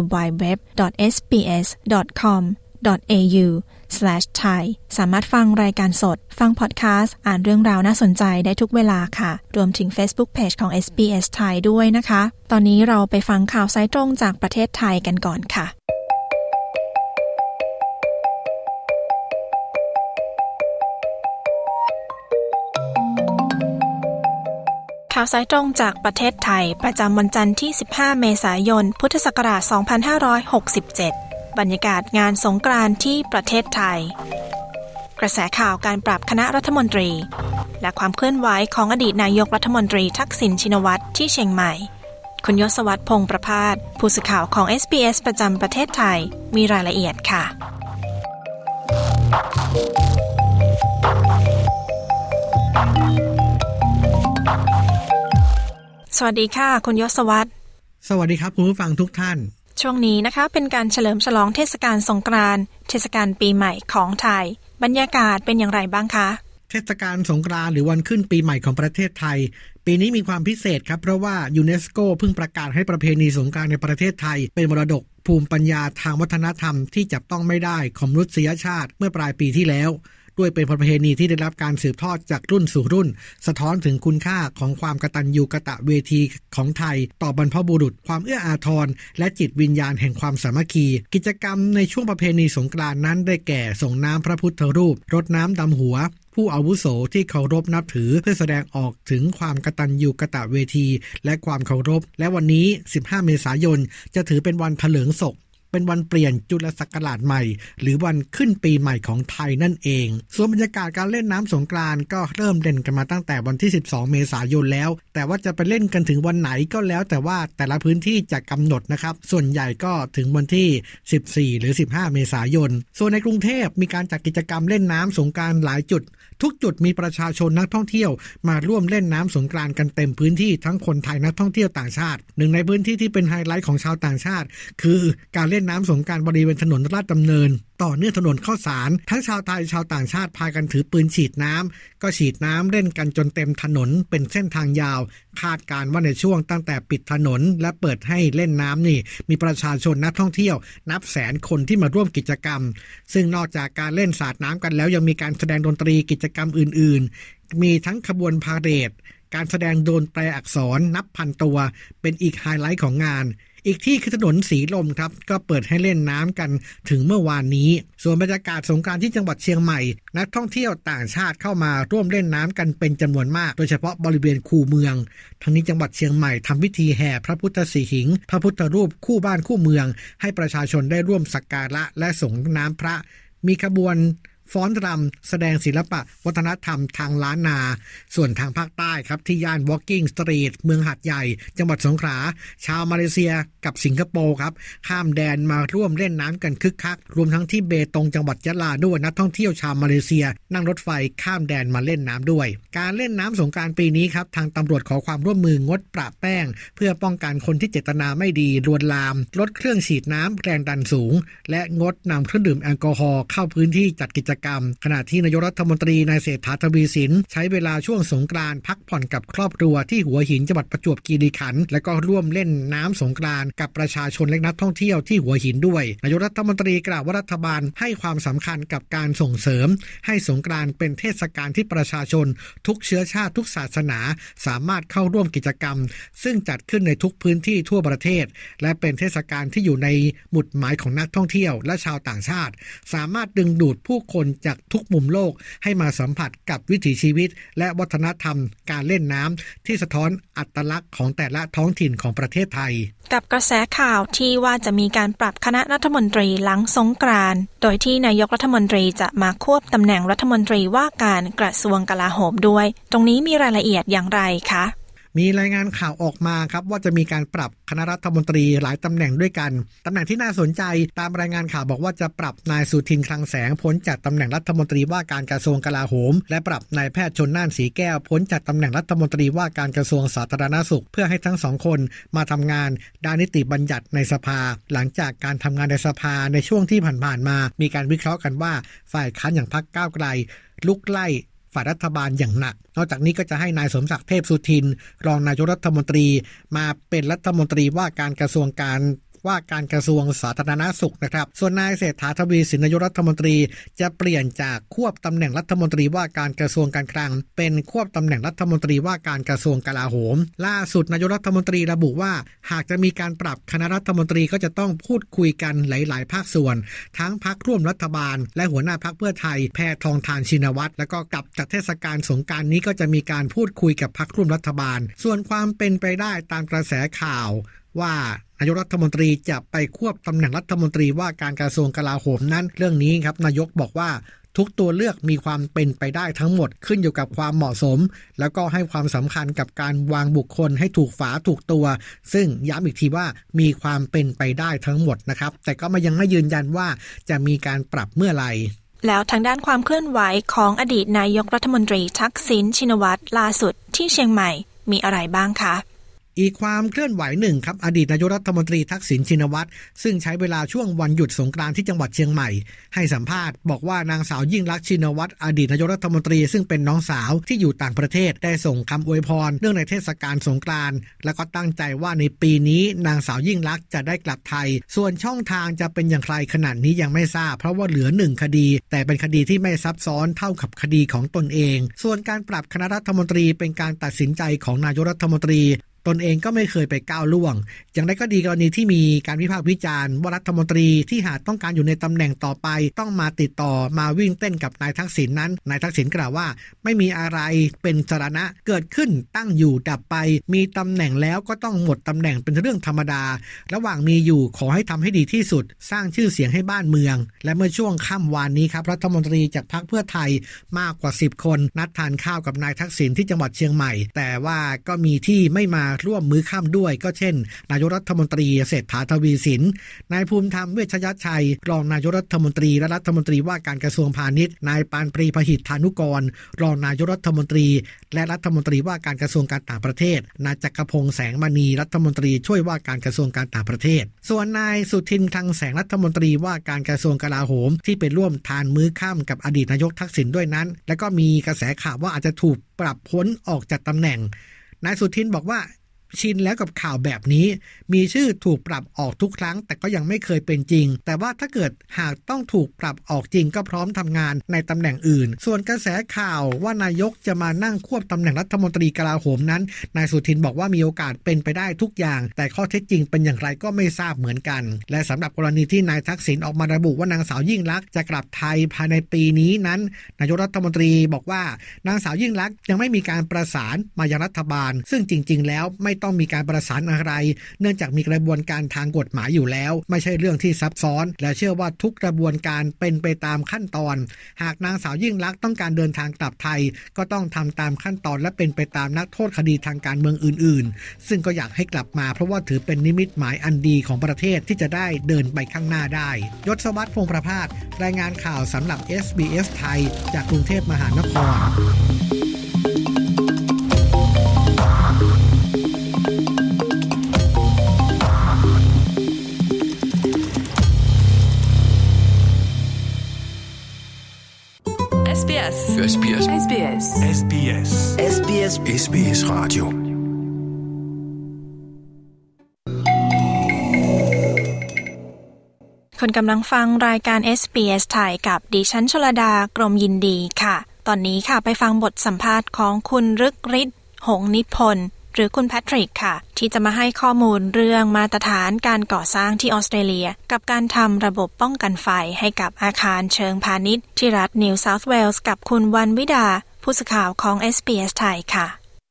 www.sbs.com.au/thai สามารถฟังรายการสดฟังพอดแคสต์อ่านเรื่องราวน่าสนใจได้ทุกเวลาค่ะรวมถึง Facebook Page ของ SBS ไทยด้วยนะคะตอนนี้เราไปฟังข่าวสายตรงจากประเทศไทยกันก่อนค่ะข่าวสายตรงจากประเทศไทยประจำวันจันทร์ที่15เมษายนพุทธศักราช2567บรรยากาศงานสงกรานต์ที่ประเทศไทยกระแสข่าวการปรับคณะรัฐมนตรีและความเคลื่อนไหวของอดีตนายกรัฐมนตรีทักษิณชินวัตรที่เชียงใหม่คุณยศวรรษ พงษ์ประภาสผู้สื่อข่าวของ SBS ประจำประเทศไทยมีรายละเอียดค่ะสวัสดีค่ะคุณยศวรรษ
สวัสดีครับคุณผู้ฟังทุกท่าน
ช่วงนี้นะคะเป็นการเฉลิมฉลองเทศกาลสงกรานต์เทศกาลปีใหม่ของไทยบรรยากาศเป็นอย่างไรบ้างคะ
เทศกาลสงกรานต์หรือวันขึ้นปีใหม่ของประเทศไทยปีนี้มีความพิเศษครับเพราะว่ายูเนสโกเพิ่งประกาศให้ประเพณีสงกรานต์ในประเทศไทยเป็นมรดกภูมิปัญญาทางวัฒนธรรมที่จับต้องไม่ได้ของมนุษยชาติเมื่อปลายปีที่แล้วด้วยเป็นประเพณีที่ได้รับการสืบทอดจากรุ่นสู่รุ่นสะท้อนถึงคุณค่าของความกตัญญูกตเวทีของไทยต่อบรรพบุรุษความเอื้ออาทรและจิตวิญญาณแห่งความสามัคคีกิจกรรมในช่วงประเพณีสงกรานต์นั้นได้แก่ส่งน้ำพระพุทธรูปรดน้ำดำหัวผู้อาวุโสที่เคารพนับถือเพื่อแสดงออกถึงความกตัญญูกตเวทีและความเคารพและวันนี้15เมษายนจะถือเป็นวันเถลิงศกเป็นวันเปลี่ยนจุลศักราชใหม่หรือวันขึ้นปีใหม่ของไทยนั่นเองส่วนบรรยากาศการเล่นน้ำสงกรานต์ก็เริ่มเล่นกันมาตั้งแต่วันที่12เมษายนแล้วแต่ว่าจะไปเล่นกันถึงวันไหนก็แล้วแต่ว่าแต่ละพื้นที่จะกำหนดนะครับส่วนใหญ่ก็ถึงวันที่14หรือ15เมษายนส่วนในกรุงเทพมีการจัดกิจกรรมเล่นน้ำสงกรานต์หลายจุดทุกจุดมีประชาชนนักท่องเที่ยวมาร่วมเล่นน้ำสงกรานต์กันเต็มพื้นที่ทั้งคนไทยนักท่องเที่ยวต่างชาติหนึ่งในพื้นที่ที่เป็นไฮไลท์ของชาวต่างชาติคือการเล่นน้ำสงกรานต์บริเวณถนนราชดำเนินต่อเนื่องถนนข้าวสารทั้งชาวไทยชาวต่างชาติพากันถือปืนฉีดน้ำก็ฉีดน้ำเล่นกันจนเต็มถนนเป็นเส้นทางยาวคาดการว่าในช่วงตั้งแต่ปิดถนนและเปิดให้เล่นน้ำนี่มีประชาชนนักท่องเที่ยวนับแสนคนที่มาร่วมกิจกรรมซึ่งนอกจากการเล่นสาดน้ำกันแล้วยังมีการแสดงดนตรีกิจกรรมอื่นๆมีทั้งขบวนพาเหรดการแสดงโดรนแปลอักษรนับพันตัวเป็นอีกไฮไลท์ของงานอีกที่คือถนนสีลมครับก็เปิดให้เล่นน้ำกันถึงเมื่อวานนี้ส่วนบรรยากาศสงกรานต์ที่จังหวัดเชียงใหม่นักท่องเที่ยวต่างชาติเข้ามาร่วมเล่นน้ำกันเป็นจำนวนมากโดยเฉพาะบริเวณคูเมืองทั้งนี้จังหวัดเชียงใหม่ทำพิธีแห่พระพุทธสีหิงพระพุทธรูปคู่บ้านคู่เมืองให้ประชาชนได้ร่วมสักการะและส่งน้ำพระมีขบวนฟ้อนรำแสดงศิลปะวัฒนธรรมทางล้านนาส่วนทางภาคใต้ครับที่ย่าน Walking Street เมืองหาดใหญ่จังหวัดสงขลาชาวมาเลเซียกับสิงคโปร์ครับข้ามแดนมาร่วมเล่นน้ำกันคึกคักรวมทั้งที่เบตงจังหวัดยะลาด้วยนักท่องเที่ยวชาวมาเลเซียนั่งรถไฟข้ามแดนมาเล่นน้ำด้วยการเล่นน้ำสงกรานต์ปีนี้ครับทางตำรวจขอความร่วมมืองดประแป้งเพื่อป้องกันคนที่เจตนาไม่ดีลวนลามลดเครื่องฉีดน้ำแรงดันสูงและงดนำเครื่องดื่มแอลกอฮอล์เข้าพื้นที่จัดกิจกรรมขณะที่นายกรัฐมนตรีนายเศรษฐาทวีสินใช้เวลาช่วงสงกรานต์พักผ่อนกับครอบครัวที่หัวหินจังหวัดประจวบคีรีขันธ์และก็ร่วมเล่นน้ำสงกรานต์กับประชาชนและนักท่องเที่ยวที่หัวหินด้วยนายกรัฐมนตรีกล่าวว่ารัฐบาลให้ความสำคัญกับการส่งเสริมให้สงกรานต์เป็นเทศกาลที่ประชาชนทุกเชื้อชาติทุกศาสนาสามารถเข้าร่วมกิจกรรมซึ่งจัดขึ้นในทุกพื้นที่ทั่วประเทศและเป็นเทศกาลที่อยู่ในหมุดหมายของนักท่องเที่ยวและชาวต่างชาติสามารถดึงดูดผู้คนจากทุกมุมโลกให้มาสัมผัสกับวิถีชีวิตและวัฒนธรรมการเล่นน้ำที่สะท้อนอัตลักษณ์ของแต่ละท้องถิ่นของประเทศไทย
กับกระแสข่าวที่ว่าจะมีการปรับคณะรัฐมนตรีหลังสงกรานต์โดยที่นายกรัฐมนตรีจะมาควบตำแหน่งรัฐมนตรีว่าการกระทรวงกลาโหมด้วยตรงนี้มีรายละเอียดอย่างไรคะ
มีรายงานข่าวออกมาครับว่าจะมีการปรับคณะรัฐมนตรีหลายตำแหน่งด้วยกันตำแหน่งที่น่าสนใจตามรายงานข่าวบอกว่าจะปรับนายสุทินคลังแสงพ้นจากตำแหน่งรัฐมนตรีว่าการกระทรวงกลาโหมและปรับนายแพทย์ชลน่านสีแก้วพ้นจากตำแหน่งรัฐมนตรีว่าการกระทรวงสาธารณสุขเพื่อให้ทั้งสองคนมาทำงานด้านนิติบัญญัติในสภาหลังจากการทำงานในสภาในช่วงที่ผ่านๆมามีการวิเคราะห์กันว่าฝ่ายค้านอย่างพรรคก้าวไกลลุกไล่ฝ่ายรัฐบาลอย่างหนักนอกจากนี้ก็จะให้นายสมศักดิ์เทพสุทินรองนายกรัฐมนตรีมาเป็นรัฐมนตรีว่าการกระทรวงสาธารณสุขนะครับส่วนนายเศรษฐาทวีสินนายกรัฐมนตรีจะเปลี่ยนจากควบตำแหน่งรัฐมนตรีว่าการกระทรวงการคลังเป็นควบตำแหน่งรัฐมนตรีว่าการกระทรวงกลาโหมล่าสุดนายกรัฐมนตรีระบุว่าหากจะมีการปรับคณะรัฐมนตรีก็จะต้องพูดคุยกันหลายๆภาคส่วนทั้งพรรคร่วมรัฐบาลและหัวหน้าพรรคเพื่อไทยแพทองธารชินวัตรแล้วก็กลับจากเทศกาลสงกรานต์นี้ก็จะมีการพูดคุยกับพรรคร่วมรัฐบาลส่วนความเป็นไปได้ตามกระแสข่าวว่านายกรัฐมนตรีจะไปควบตำแหน่งรัฐมนตรีว่าการกระทรวงกลาโหมนั้นเรื่องนี้ครับนายกบอกว่าทุกตัวเลือกมีความเป็นไปได้ทั้งหมดขึ้นอยู่กับความเหมาะสมแล้วก็ให้ความสำคัญกับการวางบุคคลให้ถูกฝาถูกตัวซึ่งย้ำอีกทีว่ามีความเป็นไปได้ทั้งหมดนะครับแต่ก็ยังไม่ยืนยันว่าจะมีการปรับเมื่อไหร่
แล้วทางด้านความเคลื่อนไหวของอดีตนายกรัฐมนตรีทักษิณชินวัตรล่าสุดที่เชียงใหม่มีอะไรบ้างคะ
อีกความเคลื่อนไหวหนึ่งครับอดีตนายกรัฐมนตรีทักษิณชินวัตรซึ่งใช้เวลาช่วงวันหยุดสงกรานต์ที่จังหวัดเชียงใหม่ให้สัมภาษณ์บอกว่านางสาวยิ่งลักษณ์ชินวัตรอดีตนายกรัฐมนตรีซึ่งเป็นน้องสาวที่อยู่ต่างประเทศได้ส่งคำอวยพรเนื่องในเทศกาลสงกรานต์และก็ตั้งใจว่าในปีนี้นางสาวยิ่งลักษณ์จะได้กลับไทยส่วนช่องทางจะเป็นอย่างไรขนาดนี้ยังไม่ทราบเพราะว่าเหลือ1คดีแต่เป็นคดีที่ไม่ซับซ้อนเท่ากับคดีของตนเองส่วนการปรับคณะรัฐมนตรีเป็นการตัดสินใจของนายกรัฐมนตรีตนเองก็ไม่เคยไปก้าวล่วงอย่างไรก็ดีกรณีที่มีการวิพากษ์วิจารณ์ว่ารัฐมนตรีที่หากต้องการอยู่ในตำแหน่งต่อไปต้องมาติดต่อมาวิ่งเต้นกับนายทักษิณนั้นนายทักษิณกล่าวว่าไม่มีอะไรเป็นสาระเกิดขึ้นตั้งอยู่ดับไปมีตำแหน่งแล้วก็ต้องหมดตำแหน่งเป็นเรื่องธรรมดาระหว่างมีอยู่ขอให้ทำให้ดีที่สุดสร้างชื่อเสียงให้บ้านเมืองและเมื่อช่วงค่ำวานนี้ครับรัฐมนตรีจากพรรคเพื่อไทยมากกว่า10คนนัดทานข้าวกับนายทักษิณที่จังหวัดเชียงใหม่แต่ว่าก็มีที่ไม่มาร่วมมื้อค่ำด้วยก็เช่นนายกรัฐมนตรีเศรษฐาทวีสินนายภูมิธรรมเวชยชัยรองนายกรัฐมนตรีและรัฐมนตรีว่าการกระทรวงพาณิชย์นายปานปรีพหิทธานุกรรองนายกรัฐมนตรีและรัฐมนตรีว่าการกระทรวงการต่างประเทศนายจักรพงษ์แสงมณีรัฐมนตรีช่วยว่าการกระทรวงการต่างประเทศส่วนนายสุทินคลังแสงรัฐมนตรีว่าการกระทรวงกลาโหมที่ไปร่วมทานมื้อค่ำกับอดีตนายกทักษิณด้วยนั้นและก็มีกระแสข่าวว่าอาจจะถูกปรับพ้นออกจากตำแหน่งนายสุทินบอกว่าชินแล้วกับข่าวแบบนี้มีชื่อถูกปรับออกทุกครั้งแต่ก็ยังไม่เคยเป็นจริงแต่ว่าถ้าเกิดหากต้องถูกปรับออกจริงก็พร้อมทำงานในตำแหน่งอื่นส่วนกระแสข่าวว่านายกจะมานั่งควบตำแหน่งรัฐมนตรีกลาโหมนั้นนายสุทินบอกว่ามีโอกาสเป็นไปได้ทุกอย่างแต่ข้อเท็จจริงเป็นอย่างไรก็ไม่ทราบเหมือนกันและสำหรับกรณีที่นายทักษิณออกมาระบุว่านางสาวยิ่งลักษณ์จะกลับไทยภายในปีนี้นั้นนายกรัฐมนตรีบอกว่านางสาวยิ่งลักษณ์ยังไม่มีการประสานมายังรัฐบาลซึ่งจริงๆแล้วไม่ต้องมีการประสานอะไรเนื่องจากมีกระบวนการทางกฎหมายอยู่แล้วไม่ใช่เรื่องที่ซับซ้อนและเชื่อว่าทุกกระบวนการเป็นไปตามขั้นตอนหากนางสาวยิ่งลักษณ์ต้องการเดินทางกลับไทยก็ต้องทำตามขั้นตอนและเป็นไปตามนักโทษคดีทางการเมืองอื่นๆซึ่งก็อยากให้กลับมาเพราะว่าถือเป็นนิมิตหมายอันดีของประเทศที่จะได้เดินไปข้างหน้าได้ยศวัฒน์ พงษ์ประภาสรายงานข่าวสำหรับ SBS ไทยจากกรุงเทพมหานคร
SBS
SBS
SBS
SBS
SBS
SBS Radio
คุณกำลังฟังรายการ SBS ไทยกับดิฉันชลดากรมยินดีค่ะตอนนี้ค่ะไปฟังบทสัมภาษณ์ของคุณฤกฤทธิ์หงส์นิพนธ์หรือคุณแพทริกค่ะที่จะมาให้ข้อมูลเรื่องมาตรฐานการก่อสร้างที่ออสเตรเลียกับการทำระบบป้องกันไฟให้กับอาคารเชิงพาณิชย์ที่รัฐนิวเซาท์เวลส์กับคุณวันวิดาผู้สื่อข่าวของ SBS ไทยค่ะ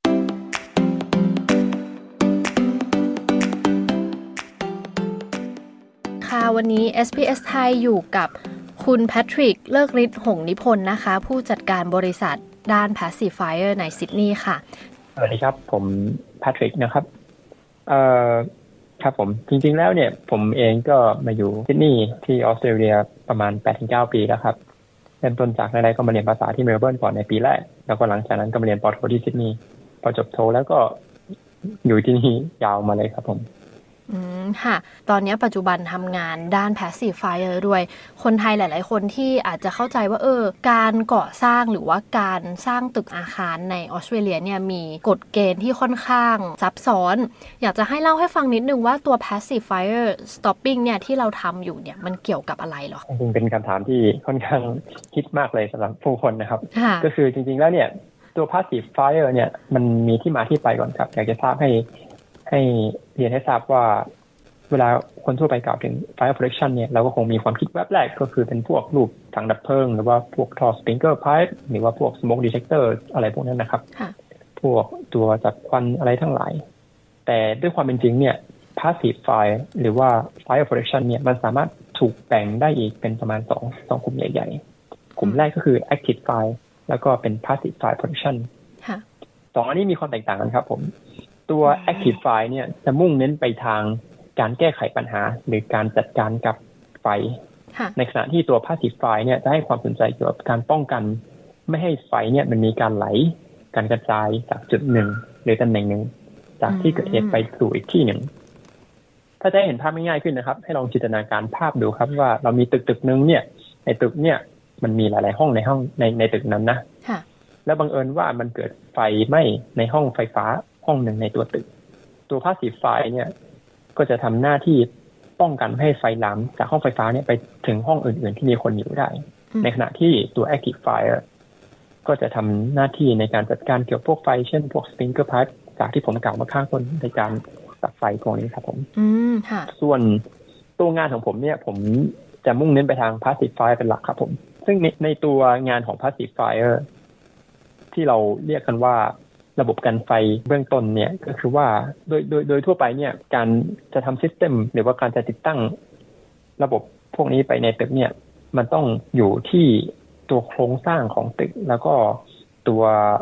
ค่ะวันนี้ SBS ไทยอยู่กับคุณแพทริกเลิกฤทธิ์หงส์นิพนธ์นะคะผู้จัดการบริษัทด้าน Pacifier ในซิดนีย์ค่ะ
สวัสดีครับผมแพทริกนะครับครับผมจริงๆแล้วเนี่ยผมเองก็มาอยู่ซิดนีย์ที่ออสเตรเลียประมาณ 8-9 ปีแล้วครับเริ่มต้นจากนั้นก็มาเรียนภาษาที่เมลเบิร์นก่อนในปีแรกแล้วก็หลังจากนั้นก็มาเรียนปอโทที่ซิดนีย์พอจบโทแล้วก็อยู่ที่นี่ยาวมาเลยครับผม
ค่ะตอนนี้ปัจจุบันทำงานด้าน Pacifier ด้วยคนไทยหลายๆคนที่อาจจะเข้าใจว่าการก่อสร้างหรือว่าการสร้างตึกอาคารในออสเตรเลียเนี่ยมีกฎเกณฑ์ที่ค่อนข้างซับซ้อนอยากจะให้เล่าให้ฟังนิดนึงว่าตัว Pacifier Stopping เนี่ยที่เราทำอยู่เนี่ยมันเกี่ยวกับอะไรหรอ
จริงๆเป็นคำถามที่ค่อนข้างฮิตมากเลยสำหรับผู้คนนะครับก็คือจริงๆแล้วเนี่ยตัว Pacifier เนี่ยมันมีที่มาที่ไปก่อนครับอยากจะทราบให้เรียนให้ทราบว่าเวลาคนทั่วไปกล่าวถึง fire protection เนี่ยเราก็คงมีความคิดแวบแรกก็คือเป็นพวกรูปถังดับเพลิงหรือว่าพวกท่อ sprinkler pipe หรือว่าพวก smoke detector อะไรพวกนั้นนะครับพวกตัวจับควันอะไรทั้งหลายแต่ด้วยความเป็นจริงเนี่ย passive fire หรือว่า fire protection เนี่ยมันสามารถถูกแบ่งได้อีกเป็นประมาณ2กลุ่มใหญ่ๆกลุ่มแรกก็คือ active fire แล้วก็เป็น passive fire protection สองอันนี้มีความแตกต่างกันครับผมตัว active fire เนี่ยจะมุ่งเน้นไปทางการแก้ไขปัญหาหรือการจัดการกับไฟในขณะที่ตัว passive fire เนี่ยจะให้ความสนใจเกี่ยวกับการป้องกันไม่ให้ไฟเนี่ยมันมีการไหลการกระจายจากจุดหนึ่งหรือตำแหน่งหนึ่งจากที่เกิดเหตุไปสู่อีกที่หนึ่งถ้าจะเห็นภาพง่ายๆขึ้นนะครับให้ลองจินตนาการภาพดูครับว่าเรามีตึกนึงเนี่ยในตึกเนี่ยมันมีหลายๆห้องในตึกนั้นนะแล้วบังเอิญว่ามันเกิดไฟไหม้ในห้องไฟฟ้าห้องหนึ่งในตัวตึกตัว passive fire เนี่ยก็จะทำหน้าที่ป้องกันให้ไฟลามจากห้องไฟฟ้าเนี่ยไปถึงห้องอื่นๆที่มีคนอยู่ได้ในขณะที่ตัว active fire ก็จะทำหน้าที่ในการจัดการเกี่ยวกับพวกไฟเช่นพวก sprinkler pipe จากที่ผมกล่าวมาข้างต้นในการตัดไฟพวกนี้ครับผมส่วนตัวงานของผมเนี่ยผมจะมุ่งเน้นไปทาง passive fire เป็นหลักครับผมซึ่งในตัวงานของ passive fire ที่เราเรียกกันว่าระบบกันไฟเบื้องต้นเนี่ยก็คือว่าโดยทั่วไปเนี่ยการจะทำซิสเต็มหรือว่าการจะติดตั้งระบบพวกนี้ไปในตึกเนี่ยมันต้องอยู่ที่ตัวโครงสร้างของตึกแล้วก็ตัว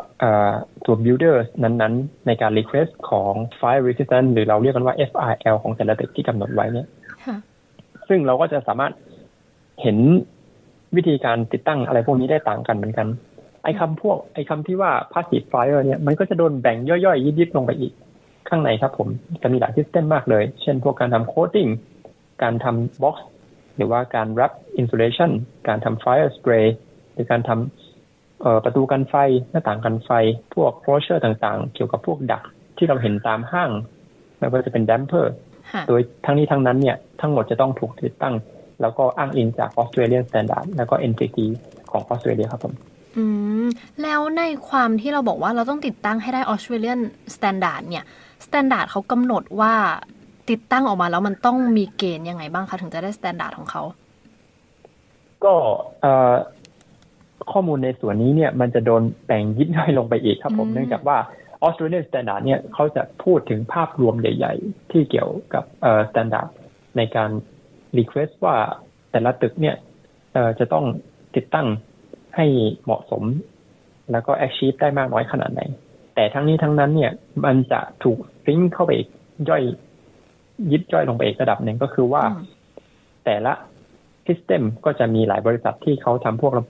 builder นั้นๆในการ request ของ fire resistance หรือเราเรียกกันว่า FRL ของแต่ละตึกที่กำหนดไว้เนี่ยซึ่งเราก็จะสามารถเห็นวิธีการติดตั้งอะไรพวกนี้ได้ต่างกันเหมือนกันไอ้คำที่ว่า passive fire เนี่ยมันก็จะโดนแบ่งย่อยๆยิบๆลงไปอีกข้างในครับผมจะมีหลายซิสเต็มมากเลยเช่นพวกการทำ coating การทำ box หรือว่าการ wrap insulation การทำ fire spray หรือการทำประตูกันไฟหน้าต่างกันไฟพวก closure ต่างๆเกี่ยวกับพวกดักที่ที่เราเห็นตามห้างไม่ว่าจะเป็น damper โดยทั้งนี้ทั้งนั้นเนี่ยทั้งหมดจะต้องถูกติดตั้งแล้วก็อ้างอิงจาก Australian Standard แล้วก็ NCT ของออสเตรเลียครับผม
แล้วในความที่เราบอกว่าเราต้องติดตั้งให้ได้ Australian Standard เนี่ย Standard เขากำหนดว่าติดตั้งออกมาแล้วมันต้องมีเกณฑ์ยังไงบ้างคะถึงจะได้ Standard ของเขา
ก็ข้อมูลในส่วนนี้เนี่ยมันจะโดนแบ่งยิบย่อยลงไปอีกครับผมเนื่องจากว่า Australian Standard เนี่ยเขาจะพูดถึงภาพรวมใหญ่ๆที่เกี่ยวกับStandard ในการ request ว่าแต่ละตึกเนี่ยจะต้องติดตั้งให้เหมาะสมแล้วก็ achieve ได้มากน้อยขนาดไหนแต่ทั้งนี้ทั้งนั้นเนี่ยมันจะถูกซิงค์เข้าไปอีกยิบย่อยลงไปอีกระดับหนึ่งก็คือว่าแต่ละ system ก็จะมีหลายบริษัทที่เขาทำพวก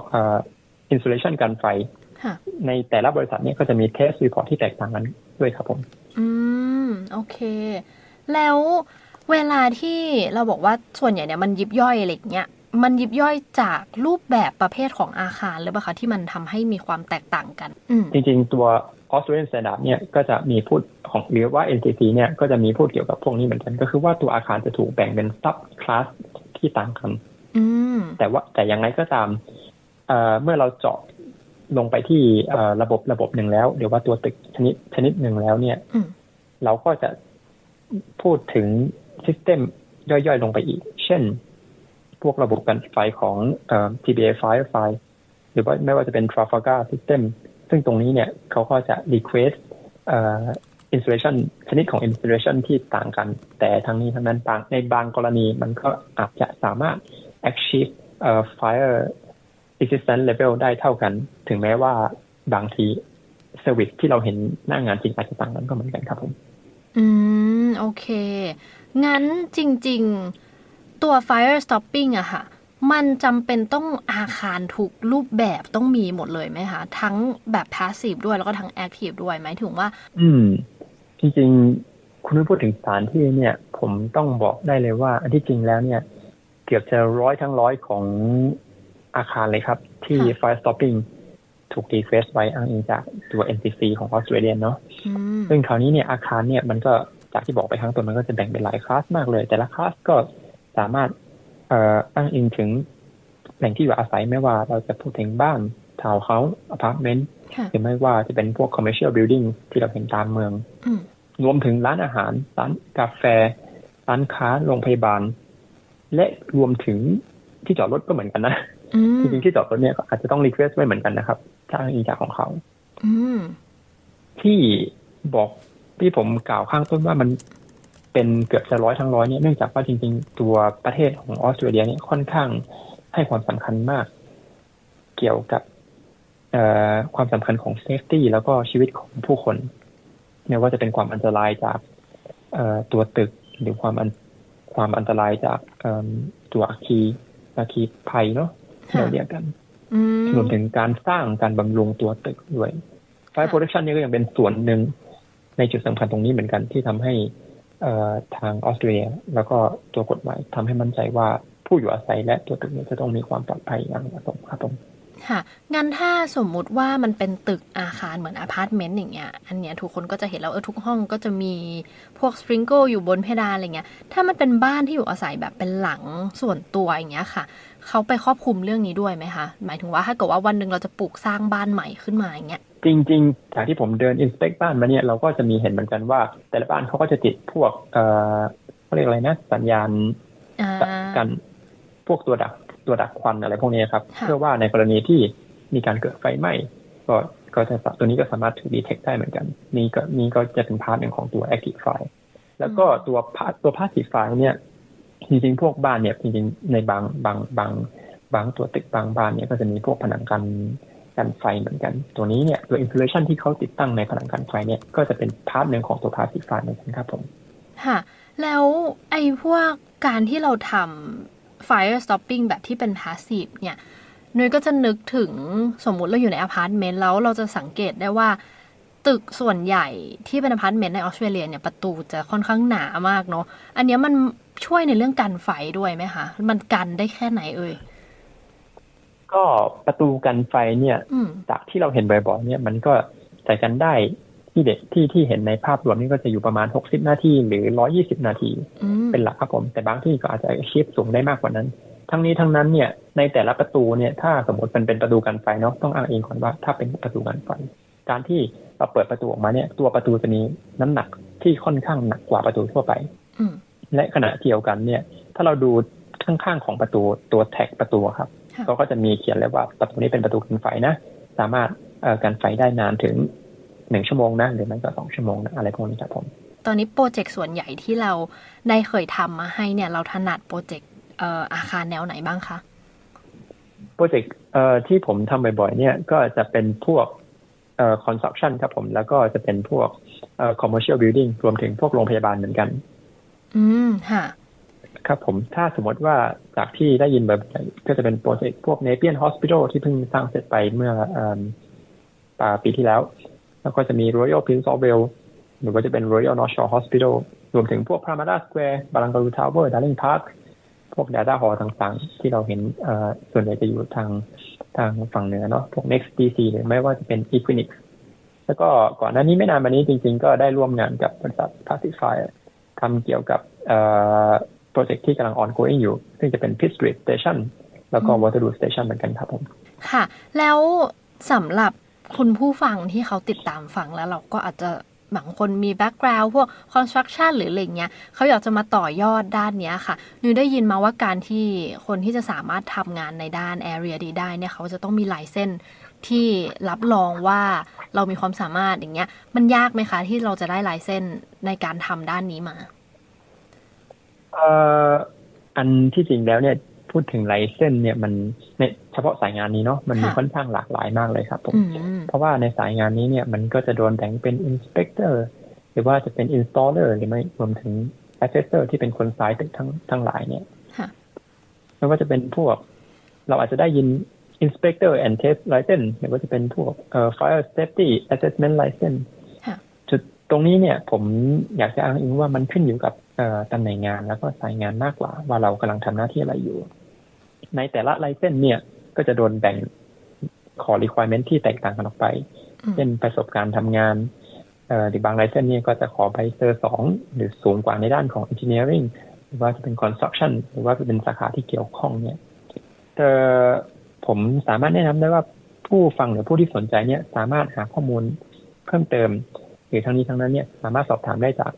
insulation กันไฟในแต่ละบริษัทเนี่ยก็จะมี test report ที่แตกต่างกันด้วยครับผม
โอเคแล้วเวลาที่เราบอกว่าส่วนใหญ่เนี่ยมันยิบย่อยอะไรอย่างเงี้ยมันยิบย่อยจากรูปแบบประเภทของอาคารหรือเปล่าคะที่มันทำให้มีความแตกต่างกัน
จริงๆตัว Australian Standard เนี่ยก็จะมีพูดของหรือว่า NCT เนี่ยก็จะมีพูดเกี่ยวกับพวกนี้เหมือนกันก็คือว่าตัวอาคารจะถูกแบ่งเป็น sub class ที่ต่างกันแต่อย่างไรก็ตามเมื่อเราเจาะลงไปที่ระบบหนึ่งแล้วหรือว่าตัวตึกชนิดหนึ่งแล้วเนี่ยเราก็จะพูดถึง system ย่อยๆลงไปอีกเช่นพวกระบบกันไฟของTBA Firefly หรือว่าไม่ว่าจะเป็น Trafalgar System ซึ่งตรงนี้เนี่ยเขาก็จะ request installation ชนิดของ installation ที่ต่างกันแต่ทั้งนี้ทั้งนั้นในบางกรณีมันก็อาจจะสามารถ achieve fire resistance level ได้เท่ากันถึงแม้ว่าบางที service ที่เราเห็นหน้างานจริงอาจจะต่างกันก็เหมือนกันครับผม
โอเคงั้นจริงๆตัว fire stopping อะค่ะมันจำเป็นต้องอาคารทุกรูปแบบต้องมีหมดเลยไหมคะทั้งแบบ passive ด้วยแล้วก็ทั้ง active ด้วยหมายถึงว่า
จริงๆคุณพูดถึงสถานที่เนี่ยผมต้องบอกได้เลยว่าอันที่จริงแล้วเนี่ยเกือบจะ100ทั้ง100ของอาคารเลยครับที่ fire stopping ถูก request ไว้อ้างอิงจากตัว NCC ของออสเตรเลียเนาะซึ่งคราวนี้เนี่ยอาคารเนี่ยมันก็จากที่บอกไปข้างต้นมันก็จะแบ่งเป็นหลายคลาสมากเลยแต่ละคลาสก็สามารถอ้างอิงถึงแหล่งที่อยู่อาศัยไม่ว่าเราจะพูดถึงบ้านทาวน์เฮาส์อพาร์ตเมนต์หรือไม่ว่าจะเป็นพวก commercial building ที่เราเห็นตามเมืองรวมถึงร้านอาหารร้านกาแฟร้านค้าโรงพยาบาลและรวมถึงที่จอดรถก็เหมือนกันนะจริงๆที่จอดรถเนี่ยก็อาจจะต้อง request ไว้เหมือนกันนะครับถ้าอ้างอิงจากของเขาที่บอกที่ผมกล่าวข้างต้นว่ามันเป็นเกือบจะ100ทั้ง100เนี่ยเนื่องจากว่าจริงๆตัวประเทศของออสเตรเลียเนี่ยค่อนข้างให้ความสำคัญมากเกี่ยวกับความสำคัญของ safety แล้วก็ชีวิตของผู้คนไม่ว่าจะเป็นความอันตรายจากตัวตึกหรือความอันตรายจากตัวอาคีภัยเนาะเราเรียกกันรวมถึงการสร้างการบำรุงตัวตึกด้วย Fire Protection นี่ก็ยังเป็นส่วนหนึ่งในจุดสำคัญตรงนี้เหมือนกันที่ทำให้ทางออสเตรเลียแล้วก็ตัวกฎหมายทำให้มั่นใจว่าผู้อยู่อาศัยและตัวตึกนี้จะต้องมีความปลอดภัยอย่างเหมาะสมครับผม
ค่ะงั้นถ้าสมมุติว่ามันเป็นตึกอาคารเหมือนอพาร์ตเมนต์อย่างเงี้ยอันเนี้ยทุกคนก็จะเห็นแล้วทุกห้องก็จะมีพวกสปริงเกิลอยู่บนเพดานอะไรเงี้ยถ้ามันเป็นบ้านที่อยู่อาศัยแบบเป็นหลังส่วนตัวอย่างเงี้ยค่ะเขาไปครอบคลุมเรื่องนี้ด้วยไหมคะหมายถึงว่าถ้าเกิดว่าวันนึงเราจะปลูกสร้างบ้านใหม่ขึ้นมาอย่างเงี้ย
จริงๆจากที่ผมเดิน inspect บ้านมาเนี่ยเราก็จะมีเห็นเหมือนกันว่าแต่ละบ้านเขาก็จะติดพวกเขาเรียกอะไรนะสัญญาณกันพวกตัวดักควันอะไรพวกนี้ครับเพื่อว่าในกรณีที่มีการเกิดไฟไหม้ก็จะตัวนี้ก็สามารถถูก detect ได้เหมือนกันนี่ก็จะเป็นพาร์ทหนึ่งของตัว active fire แล้วก็ตัว passive fire เนี่ยจริงๆพวกบ้านเนี่ยจริงๆในบางตัวตึกบางบ้านเนี่ยก็จะมีพวกผนังกันไฟเหมือนกันตัวนี้เนี่ยตัว insulation ที่เขาติดตั้งในผนังกันไฟเนี่ยก็จะเป็นพาร์ทหนึ่งของตัว passive fire เหมือนกันครับผม
ค่ะแล้วไอ้พวกการที่เราทำ fire stopping แบบที่เป็น passive เนี่ยนุ้ยก็จะนึกถึงสมมุติเราอยู่ในอพาร์ตเมนต์แล้วเราจะสังเกตได้ว่าตึกส่วนใหญ่ที่เป็นอพาร์ตเมนต์ในออสเตรเลียเนี่ยประตูจะค่อนข้างหนามากเนาะอันนี้มันช่วยในเรื่องกันไฟด้วยไหมคะมันกันได้แค่ไหน
ก็ประตูกันไฟเนี่ยจากที่เราเห็นบ่อยๆเนี่ยมันก็ใส่กันได้ที่เห็นในภาพรวมนี่ก็จะอยู่ประมาณ60นาทีหรือ120นาทีเป็นหลักครับผมแต่บางที่ก็อาจจะชีพสูงได้มากกว่านั้นทั้งนี้ทั้งนั้นเนี่ยในแต่ละประตูเนี่ยถ้าสมมติมันเป็นประตูกันไฟเนาะต้องอ้างอิงก่อนว่าถ้าเป็นประตูกันไฟการที่เราเปิดประตูออกมาเนี่ยตัวประตูจะมีน้ำหนักที่ค่อนข้างหนักกว่าประตูทั่วไปและขณะเดียวกันเนี่ยถ้าเราดูข้างๆของประตูตัวแท็กประตูครับก็จะมีเขียนเลยว่าประตูนี้เป็นประตูกันไฟนะสามารถกันไฟได้นานถึง1ชั่วโมงนะหรือไม่ก็2ชั่วโมงนะอะไรพวกนี้ครับผม
ตอนนี้โปรเจกต์ส่วนใหญ่ที่เราได้เคยทำมาให้เนี่ยเราถนัดโปรเจกต์อาคารแนวไหนบ้างคะ
โปรเจกต์ที่ผมทำบ่อยๆเนี่ยก็จะเป็นพวกconstruction ครับผมแล้วก็จะเป็นพวกcommercial building รวมถึงพวกโรงพยาบาลเหมือนกัน
ค่ะ
ครับผมถ้าสมมติว่าจากที่ได้ยินแบบก็จะเป็นโปรเจกต์พวก Nepean Hospital ที่เพิ่งสร้างเสร็จไปเมื่อปีที่แล้วแล้วก็จะมี Royal Prince of Wales หรือว่าจะเป็น Royal North Shore Hospital รวมถึงพวก Pramada Square Barangaroo Tower Darling Park พวก Data Hall ต่างๆที่เราเห็นส่วนใหญ่จะอยู่ทางฝั่งเหนือเนาะพวก Next DC หรือไม่ว่าจะเป็น Equinix แล้วก็ก่อนหน้านี้ไม่นานมานี้จริงๆก็ได้ร่วมงานกับบริษัท Pacifier ทำเกี่ยวกับโปรเจกต์ที่กำลัง ongoing อยู่ซึ่งจะเป็น Pitt Street Station แล้วก็ Waterloo Station เหมือนกันครับผม
ค่ะแล้วสำหรับคุณผู้ฟังที่เขาติดตามฟังแล้วเราก็อาจจะบางคนมีแบ็คกราวด์พวก construction หรืออะไรเงี้ยเขาอยากจะมาต่อยอดด้านนี้ค่ะหนูได้ยินมาว่าการที่คนที่จะสามารถทำงานในด้าน area นี้ได้เนี่ยเขาจะต้องมีไลเซนส์ที่รับรองว่าเรามีความสามารถอย่างเงี้ยมันยากไหมคะที่เราจะได้ไลเซนส์ในการทำด้านนี้มา
อันที่จริงแล้วเนี่ยพูดถึงไลเซนส์เนี่ยมันในเฉพาะสายงานนี้เนาะมันมีค่อนข้างหลากหลายมากเลยครับผมเพราะว่าในสายงานนี้เนี่ยมันก็จะโดนแบ่งเป็น inspector หรือว่าจะเป็น installer หรือไม่รวมถึง assessor ที่เป็นคนสายตึกทั้งหลายเนี่ยไม่ว่าจะเป็นพวกเราอาจจะได้ยิน inspector and test license หรือว่าจะเป็นพวกfire safety assessment license จุดตรงนี้เนี่ยผมอยากจะอ้างอิงว่ามันขึ้นอยู่กับตำแหน่งงานแล้วก็สายงานมากกว่าว่าเรากำลังทำหน้าที่อะไรอยู่ในแต่ละไลเซนส์เนี่ยก็จะโดนแบ่งขอ requirement ที่แตกต่างกันออกไปเช่นประสบการณ์ทำงานหรือบางไลเซนส์เนี่ยก็จะขอใบเซอร์2หรือสูงกว่าในด้านของ engineering หรือว่าจะเป็น construction หรือว่าจะเป็นสาขาที่เกี่ยวข้องเนี่ยผมสามารถแนะนำได้ว่าผู้ฟังหรือผู้ที่สนใจเนี่ยสามารถหาข้อมูลเพิ่มเติมหรือทั้งนี้ทั้งนั้นเนี่ยสามารถสอบถามได้จาก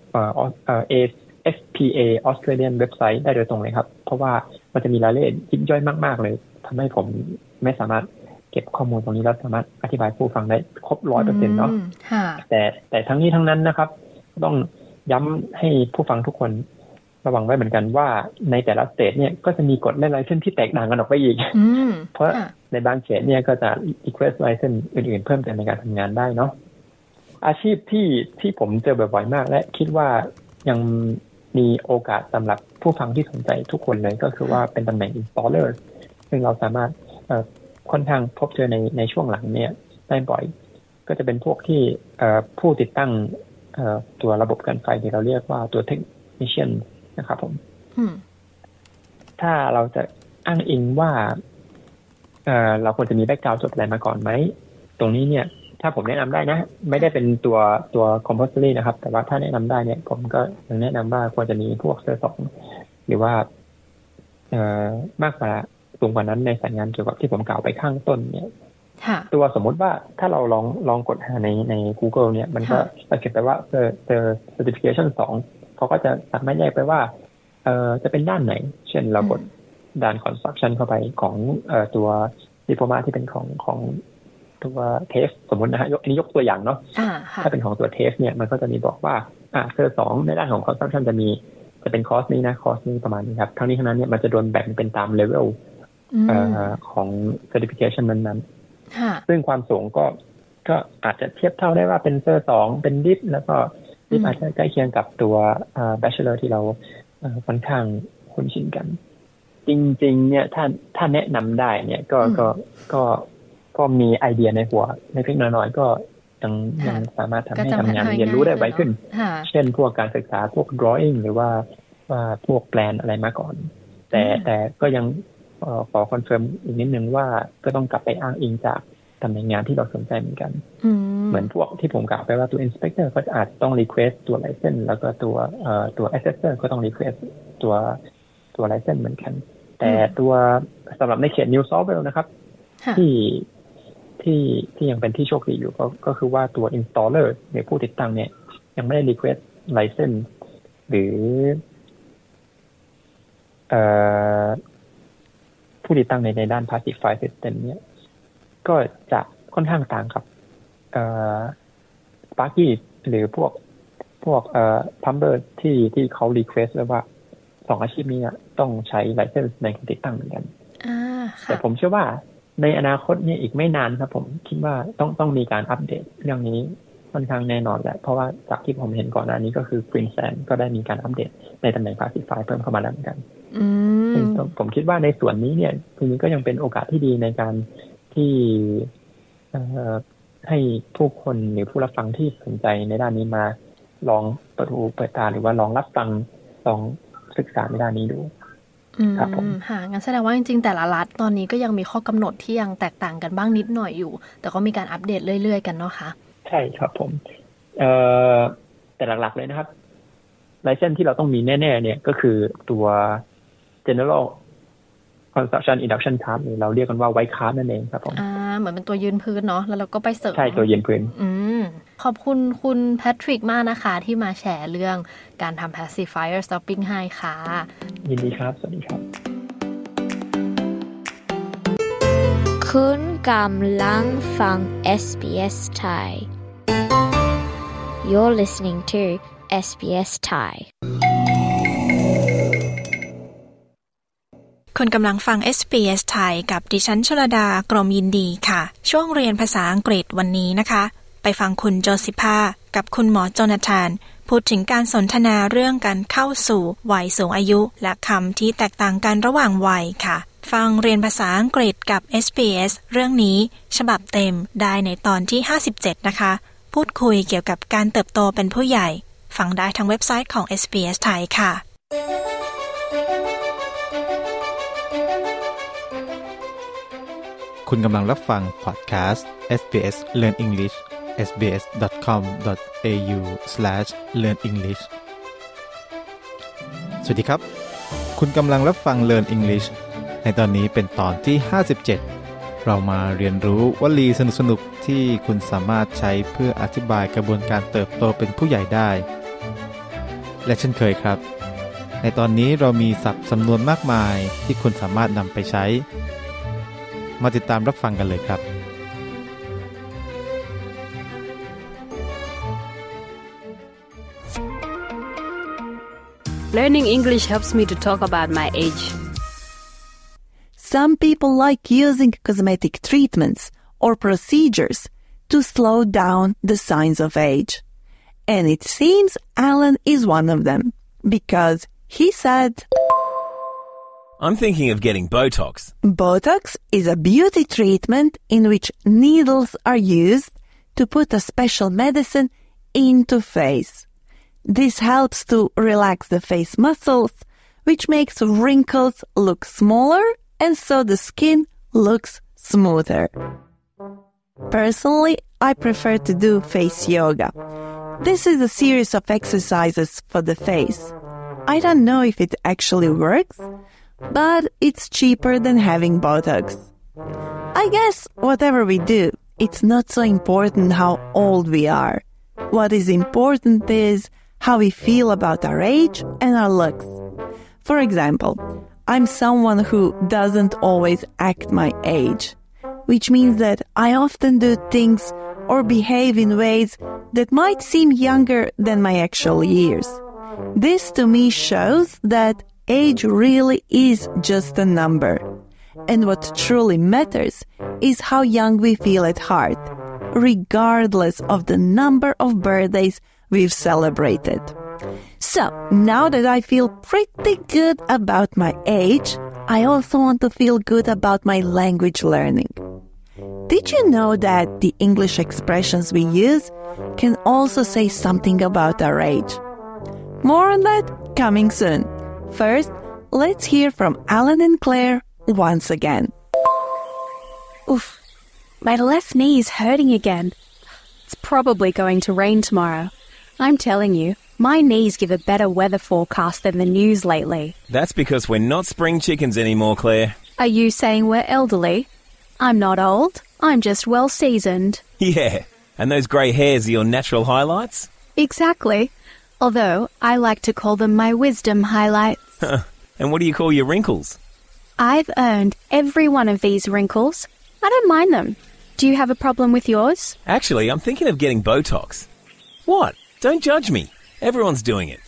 FPA Australian เว็บไซต์ได้โดยตรงเลยครับเพราะว่ามันจะมีรายละเอียดยิบย่อยมากๆเลยทำให้ผมไม่สามารถเก็บข้อมูลตรงนี้แล้วสามารถอธิบายผู้ฟังได้ครบ 100% เนาะแต่ทั้งนี้ทั้งนั้นนะครับต้องย้ำให้ผู้ฟังทุกคนระวังไว้เหมือนกันว่าในแต่ละสเตทเนี่ยก็จะมีกฎและไลเซนส์ที่แตกต่างกันออกไปอีกเพราะในบางเขตเนี่ยก็จะ request license อื่นๆเพิ่มเติมในการทำงานได้เนาะอาชีพที่ผมเจอบ่อยๆมากและคิดว่ายังมีโอกาสสำหรับผู้ฟังที่สนใจทุกคนเลยก็คือว่าเป็นตำแหน่ง installer ซึ่งเราสามารถค่อนข้างพบเจอในช่วงหลังเนี่ยได้บ่อยก็จะเป็นพวกที่ผู้ติดตั้งตัวระบบกันไฟที่เราเรียกว่าตัว technician นะครับผมถ้าเราจะอ้างอิงว่าเราควรจะมีแบ็คกราวด์จบอะไรมาก่อนไหมตรงนี้เนี่ยถ้าผมแนะนำได้นะไม่ได้เป็นตัว compulsory นะครับแต่ว่าถ้าแนะนำได้เนี่ยผมก็ยังแนะนำว่าควรจะมีพวกเซอร์2หรือว่ามากกว่าสูงกว่านั้นในสายงานเกี่ยวกับที่ผมกล่าวไปข้างต้นเนี่ยตัวสมมติว่าถ้าเราลองกดหาใน Google เนี่ยมันก็จะเขียนไปว่าcertification 2เขาก็จะสามารถแยกไปว่าจะเป็นด้านไหนเช่นเรากดด้าน construction เข้าไปของตัว diploma ที่เป็นของตัวเทสสมมตินะฮะอันนี้ยกตัวอย่างเนาะถ้าเป็นของตัวเทสเนี่ยมันก็จะมีบอกว่าเซอร์2ในด้านของ construction จะเป็นคอร์สนี้นะคอร์สนี้ประมาณนี้ครับทั้งนี้ทั้งนั้นเนี่ยมันจะโดนแบ่งเป็นตามเลเวลของ certification นั้นๆซึ่งความสูงก็อาจจะเทียบเท่าได้ว่าเป็นเซอร์2เป็นดิฟแล้วก็ดิฟอาจจะใกล้เคียงกับตัวbachelor ที่เราค่อนข้างคุ้นชินกันจริงๆเนี่ยถ้าแนะนำได้เนี่ยก็มีไอเดียในหัวในเพียงน้อยๆก็ยังสามารถทำให้ทำงานเรียนรู้ได้ไวขึ้นเช่นพวกการศึกษาพวก drawing หรือว่าพวกแปลนอะไรมาก่อนแต่ก็ยังขอคอนเฟิร์มอีกนิดนึงว่าก็ต้องกลับไปอ้างอิงจากตำแหน่งงานที่เราสนใจเหมือนกันเหมือนพวกที่ผมกล่าวไปว่าตัว inspector ก็อาจต้อง request ตัว license แล้วก็ตัว assessor ก็ต้อง request ตัว license เหมือนกันแต่ตัวสำหรับในเขต New South Wales นะครับที่ยังเป็นที่โชคดีอยู่ก็คือว่าตัว installer หรือผู้ติดตั้งเนี่ยยังไม่ได้ request license หรือผู้ติดตั้งในด้าน passive fire system เนี่ยก็จะค่อนข้างต่างกับSparky หรือพวกplumber ที่เขา request ไว้ว่า2อาชีพนี้ต้องใช้ license ในการติดตั้งเหมือนกันแต่ผมเชื่อว่าในอนาคตเนี่ยอีกไม่นานครับผมคิดว่าต้องมีการอัปเดตเรื่องนี้ค่อนข้างแน่นอนแหละเพราะว่าจากที่ผมเห็นก่อนหน้านี้ก็คือ Queensland ก็ได้มีการอัปเดตในตำแหน่ง passive fire เพิ่มเข้ามาแล้วเหมือนกันผมคิดว่าในส่วนนี้เนี่ยทีนี้ก็ยังเป็นโอกาสที่ดีในการที่ให้ผู้คนหรือผู้รับฟังที่สนใจในด้านนี้มาลองเปิดหูเปิดตาหรือว่าลองรับฟังลองศึกษาในด้านนี้ดูครับผม
งั้นแสดงว่าจริงๆแต่ละรัฐตอนนี้ก็ยังมีข้อกำหนดที่ยังแตกต่างกันบ้างนิดหน่อยอยู่แต่ก็มีการอัปเดตเรื่อยๆกันเนาะคะ
ใช่ครับผมแต่หลักๆเลยนะครับไลเซนส์ที่เราต้องมีแน่ๆเนี่ยก็คือตัว General Construction Induction Card เราเรียกกันว่า White Card นั่นเองครับผม
เหมือนเป็นตัวยืนพื้นเนาะแล้วเราก็ไปเสริม
ใช่ตัวยืนพื้น
ขอบคุณคุณแพทริกมากนะคะที่มาแชร์เรื่องการทำ Passive Fire Stopping ให้ค่ะ
ยินดีครับสวัสดีครับ
คุณกำลังฟัง SBS Thai You're listening to SBS Thai
คุณกำลังฟัง SBS ไทยกับดิฉันชลดากรมยินดีค่ะช่วงเรียนภาษาอังกฤษวันนี้นะคะไปฟังคุณโจซิภากับคุณหมอโจนาธานพูดถึงการสนทนาเรื่องการเข้าสู่วัยสูงอายุและคำที่แตกต่างกันระหว่างวัยค่ะฟังเรียนภาษาอังกฤษกับ SBS เรื่องนี้ฉบับเต็มได้ในตอนที่57นะคะพูดคุยเกี่ยวกับการเติบโตเป็นผู้ใหญ่ฟังได้ทางเว็บไซต์ของ SBS ไทยค่ะ
คุณกำลังรับฟังพอดแคสต์ SBS Learn English sbs.com.au/learn english สวัสดีครับคุณกำลังรับฟัง Learn English ในตอนนี้เป็นตอนที่57เรามาเรียนรู้วลีสนุกๆที่คุณสามารถใช้เพื่ออธิบายกระบวนการเติบโตเป็นผู้ใหญ่ได้และเช่นเคยครับในตอนนี้เรามีศัพท์สำนวนมากมายที่คุณสามารถนำไปใช้มาติดตามรับฟังกันเลยครับ
Learning English helps me to talk about my age.
Some people like using cosmetic treatments or procedures to slow down the signs of age. And it seems Alan is one of them because he said...I'm
thinking of getting Botox.
Botox is a beauty treatment in which needles are used to put a special medicine into face. This helps to relax the face muscles, which makes wrinkles look smaller and so the skin looks smoother. Personally, I prefer to do face yoga. This is a series of exercises for the face. I don't know if it actually works,but it's cheaper than having Botox. I guess whatever we do, it's not so important how old we are. What is important is how we feel about our age and our looks. For example, I'm someone who doesn't always act my age, which means that I often do things or behave in ways that might seem younger than my actual years. This to me shows that age really is just a number. And what truly matters is how young we feel at heart, regardless of the number of birthdays we've celebrated. So, now that I feel pretty good about my age, I also want to feel good about my language learning. Did you know that the English expressions we use can also say something about our age? More on that coming soon.First, let's hear from Alan and Claire once again. Oof,
My left knee is hurting again. It's probably going to rain tomorrow. I'm telling you, my knees give a better weather forecast than the news lately.
That's because we're not spring chickens anymore, Claire.
Are you saying we're elderly? I'm not old. I'm just well seasoned.
Yeah, and those grey hairs are your natural highlights?
Exactly. Although I like to call them my wisdom highlights.
And what do you call your wrinkles?
I've earned every one of these wrinkles. I don't mind them. Do you have a problem with yours?
Actually, I'm thinking of getting Botox. What? Don't judge me. Everyone's doing it.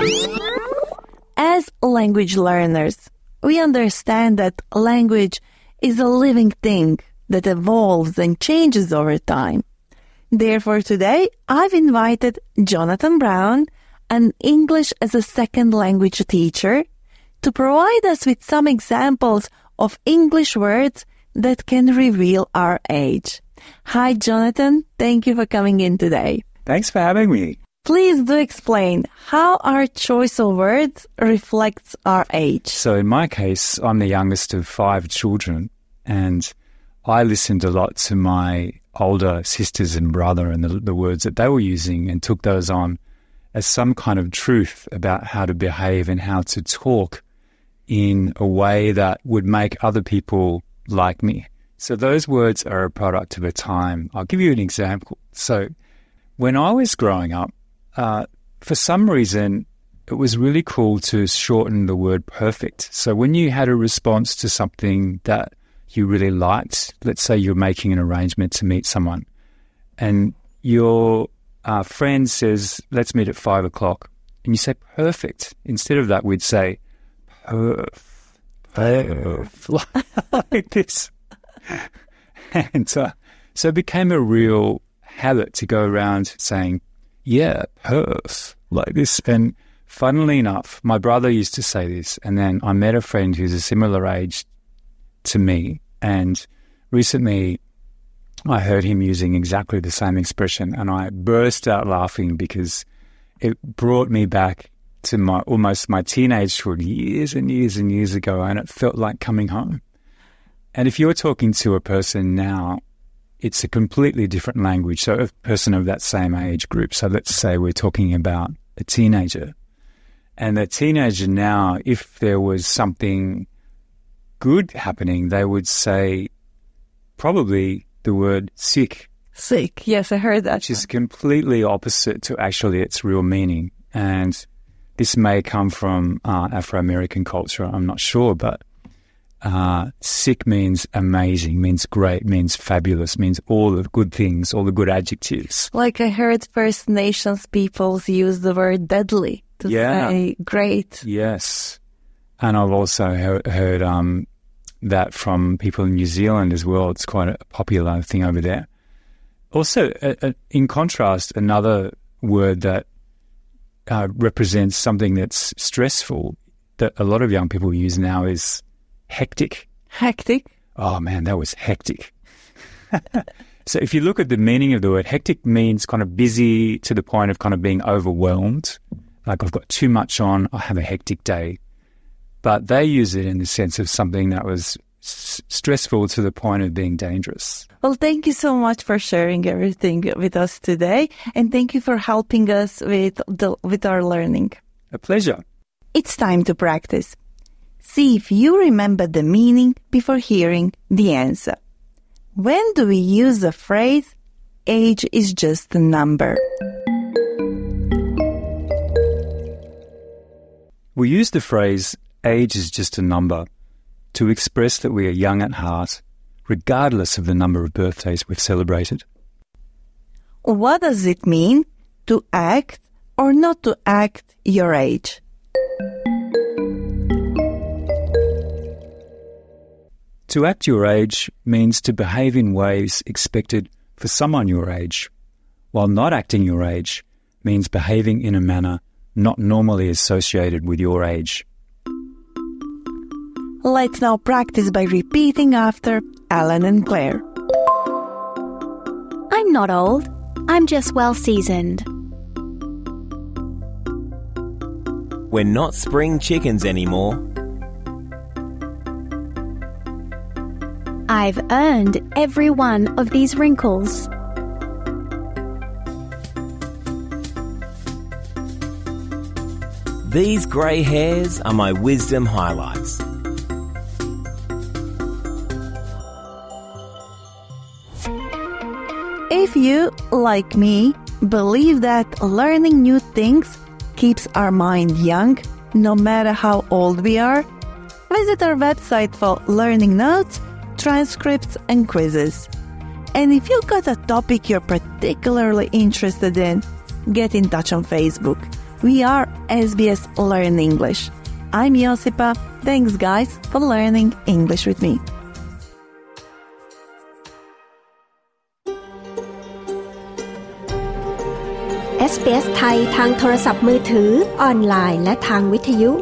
As language learners, we understand that language is a living thing that evolves and changes over time. Therefore, today, I've invited Jonathan Brown, an English as a second language teacher, to provide us with some examples of English words that can reveal our age. Hi, Jonathan. Thank you for coming in today.
Thanks for having me.
Please do explain how our choice of words reflects our age.
So in my case, I'm the youngest of 5 children, and I listened a lot to my older sisters and brother and the words that they were using and took those on as some kind of truth about how to behave and how to talk in a way that would make other people like me. So those words are a product of a time. I'll give you an example. So when I was growing up, for some reason, it was really cool to shorten the word perfect. So when you had a response to something that you really liked, let's say you're making an arrangement to meet someone, and your friend says, let's meet at 5 o'clock, and you say perfect. Instead of that, we'd say perf, like this. And so it became a real habit to go around saying, yeah, perf, like this. And funnily enough, my brother used to say this, and then I met a friend who's a similar age to me, and recently I heard him using exactly the same expression, and I burst out laughing because it brought me back to almost my teenagehood years and years and years ago, and it felt like coming home. And if you're talking to a person now, it's a completely different language. So a person of that same age group. So let's say we're talking about a teenager. And the teenager now, if there was something good happening, they would say probably the word sick.
Sick, yes, I heard that.
Which is completely opposite to actually its real meaning. And this may come from Afro-American culture, I'm not sure, but sick means amazing, means great, means fabulous, means all the good things, all the good adjectives.
Like I heard First Nations peoples use the word deadly to say great.
Yes. And I've also heard that from people in New Zealand as well. It's quite a popular thing over there. Also, in contrast, another word that represents something that's stressful that a lot of young people use now is hectic.
Hectic?
Oh, man, that was hectic. So if you look at the meaning of the word, hectic means kind of busy to the point of kind of being overwhelmed. Like I've got too much on, I have a hectic day. But they use it in the sense of something that was stressful to the point of being dangerous.
Well, thank you so much for sharing everything with us today. And thank you for helping us with our learning.
A pleasure.
It's time to practice. See if you remember the meaning before hearing the answer. When do we use the phrase, age is just a number?
We use the phrase, age is just a number, to express that we are young at heart, regardless of the number of birthdays we've celebrated.
What does it mean to act or not to act your age?
To act your age means to behave in ways expected for someone your age, while not acting your age means behaving in a manner not normally associated with your age.
Let's now practice by repeating after Alan and Claire.
I'm not old. I'm just well seasoned.
We're not spring chickens anymore.
I've earned every one of these wrinkles.
These grey hairs are my wisdom highlights.
If you, like me, believe that learning new things keeps our mind young, no matter how old we are, visit our website for learning notes, transcripts, and quizzes. And if you've got a topic you're particularly interested in, get in touch on Facebook. We are SBS Learn English. I'm Josipa. Thanks, guys, for learning English with me.
SBS ไทยทางโทรศัพท์มือถือออนไลน์และทางวิทยุ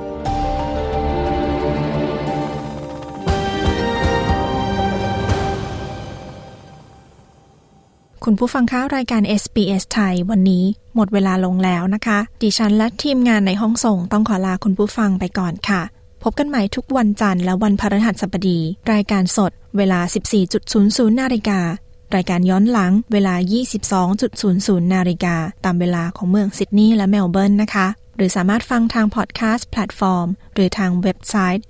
คุณผู้ฟังคะรายการ SBS ไทยวันนี้หมดเวลาลงแล้วนะคะดิฉันและทีมงานในห้องส่งต้องขอลาคุณผู้ฟังไปก่อนค่ะพบกันใหม่ทุกวันจันทร์และวันพฤหัสบดีรายการสดเวลา 14:00 น.รายการย้อนหลังเวลา 22:00 น.ตามเวลาของเมืองซิดนีย์และเมลเบิร์นนะคะหรือสามารถฟังทางพอดแคสต์แพลตฟอร์มหรือทางเว็บไซต์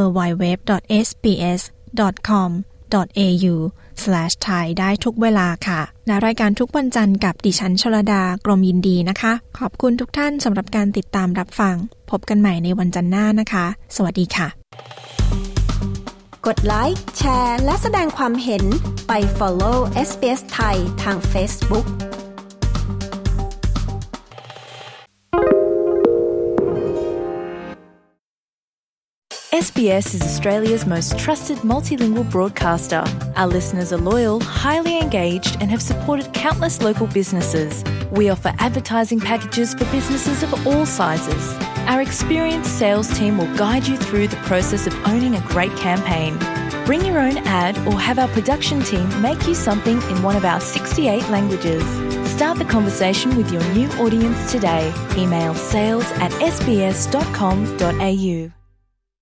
www.sbs.com.au/thai ได้ทุกเวลาค่ะในรายการทุกวันจันทร์กับดิฉันชลดากรมยินดีนะคะขอบคุณทุกท่านสำหรับการติดตามรับฟังพบกันใหม่ในวันจันทร์หน้านะคะสวัสดีค่ะ
กดไลค์แชร์และแสดงความเห็นไป follow SBS ไทยทาง Facebook
SBS is Australia's most trusted multilingual broadcaster. Our listeners are loyal, highly engaged, and have supported countless local businesses. We offer advertising packages for businesses of all sizes. Our experienced sales team will guide you through the process of owning a great campaign. Bring your own ad or have our production team make you something in one of our 68 languages. Start the conversation with your new audience today. Email sales@sbs.com.au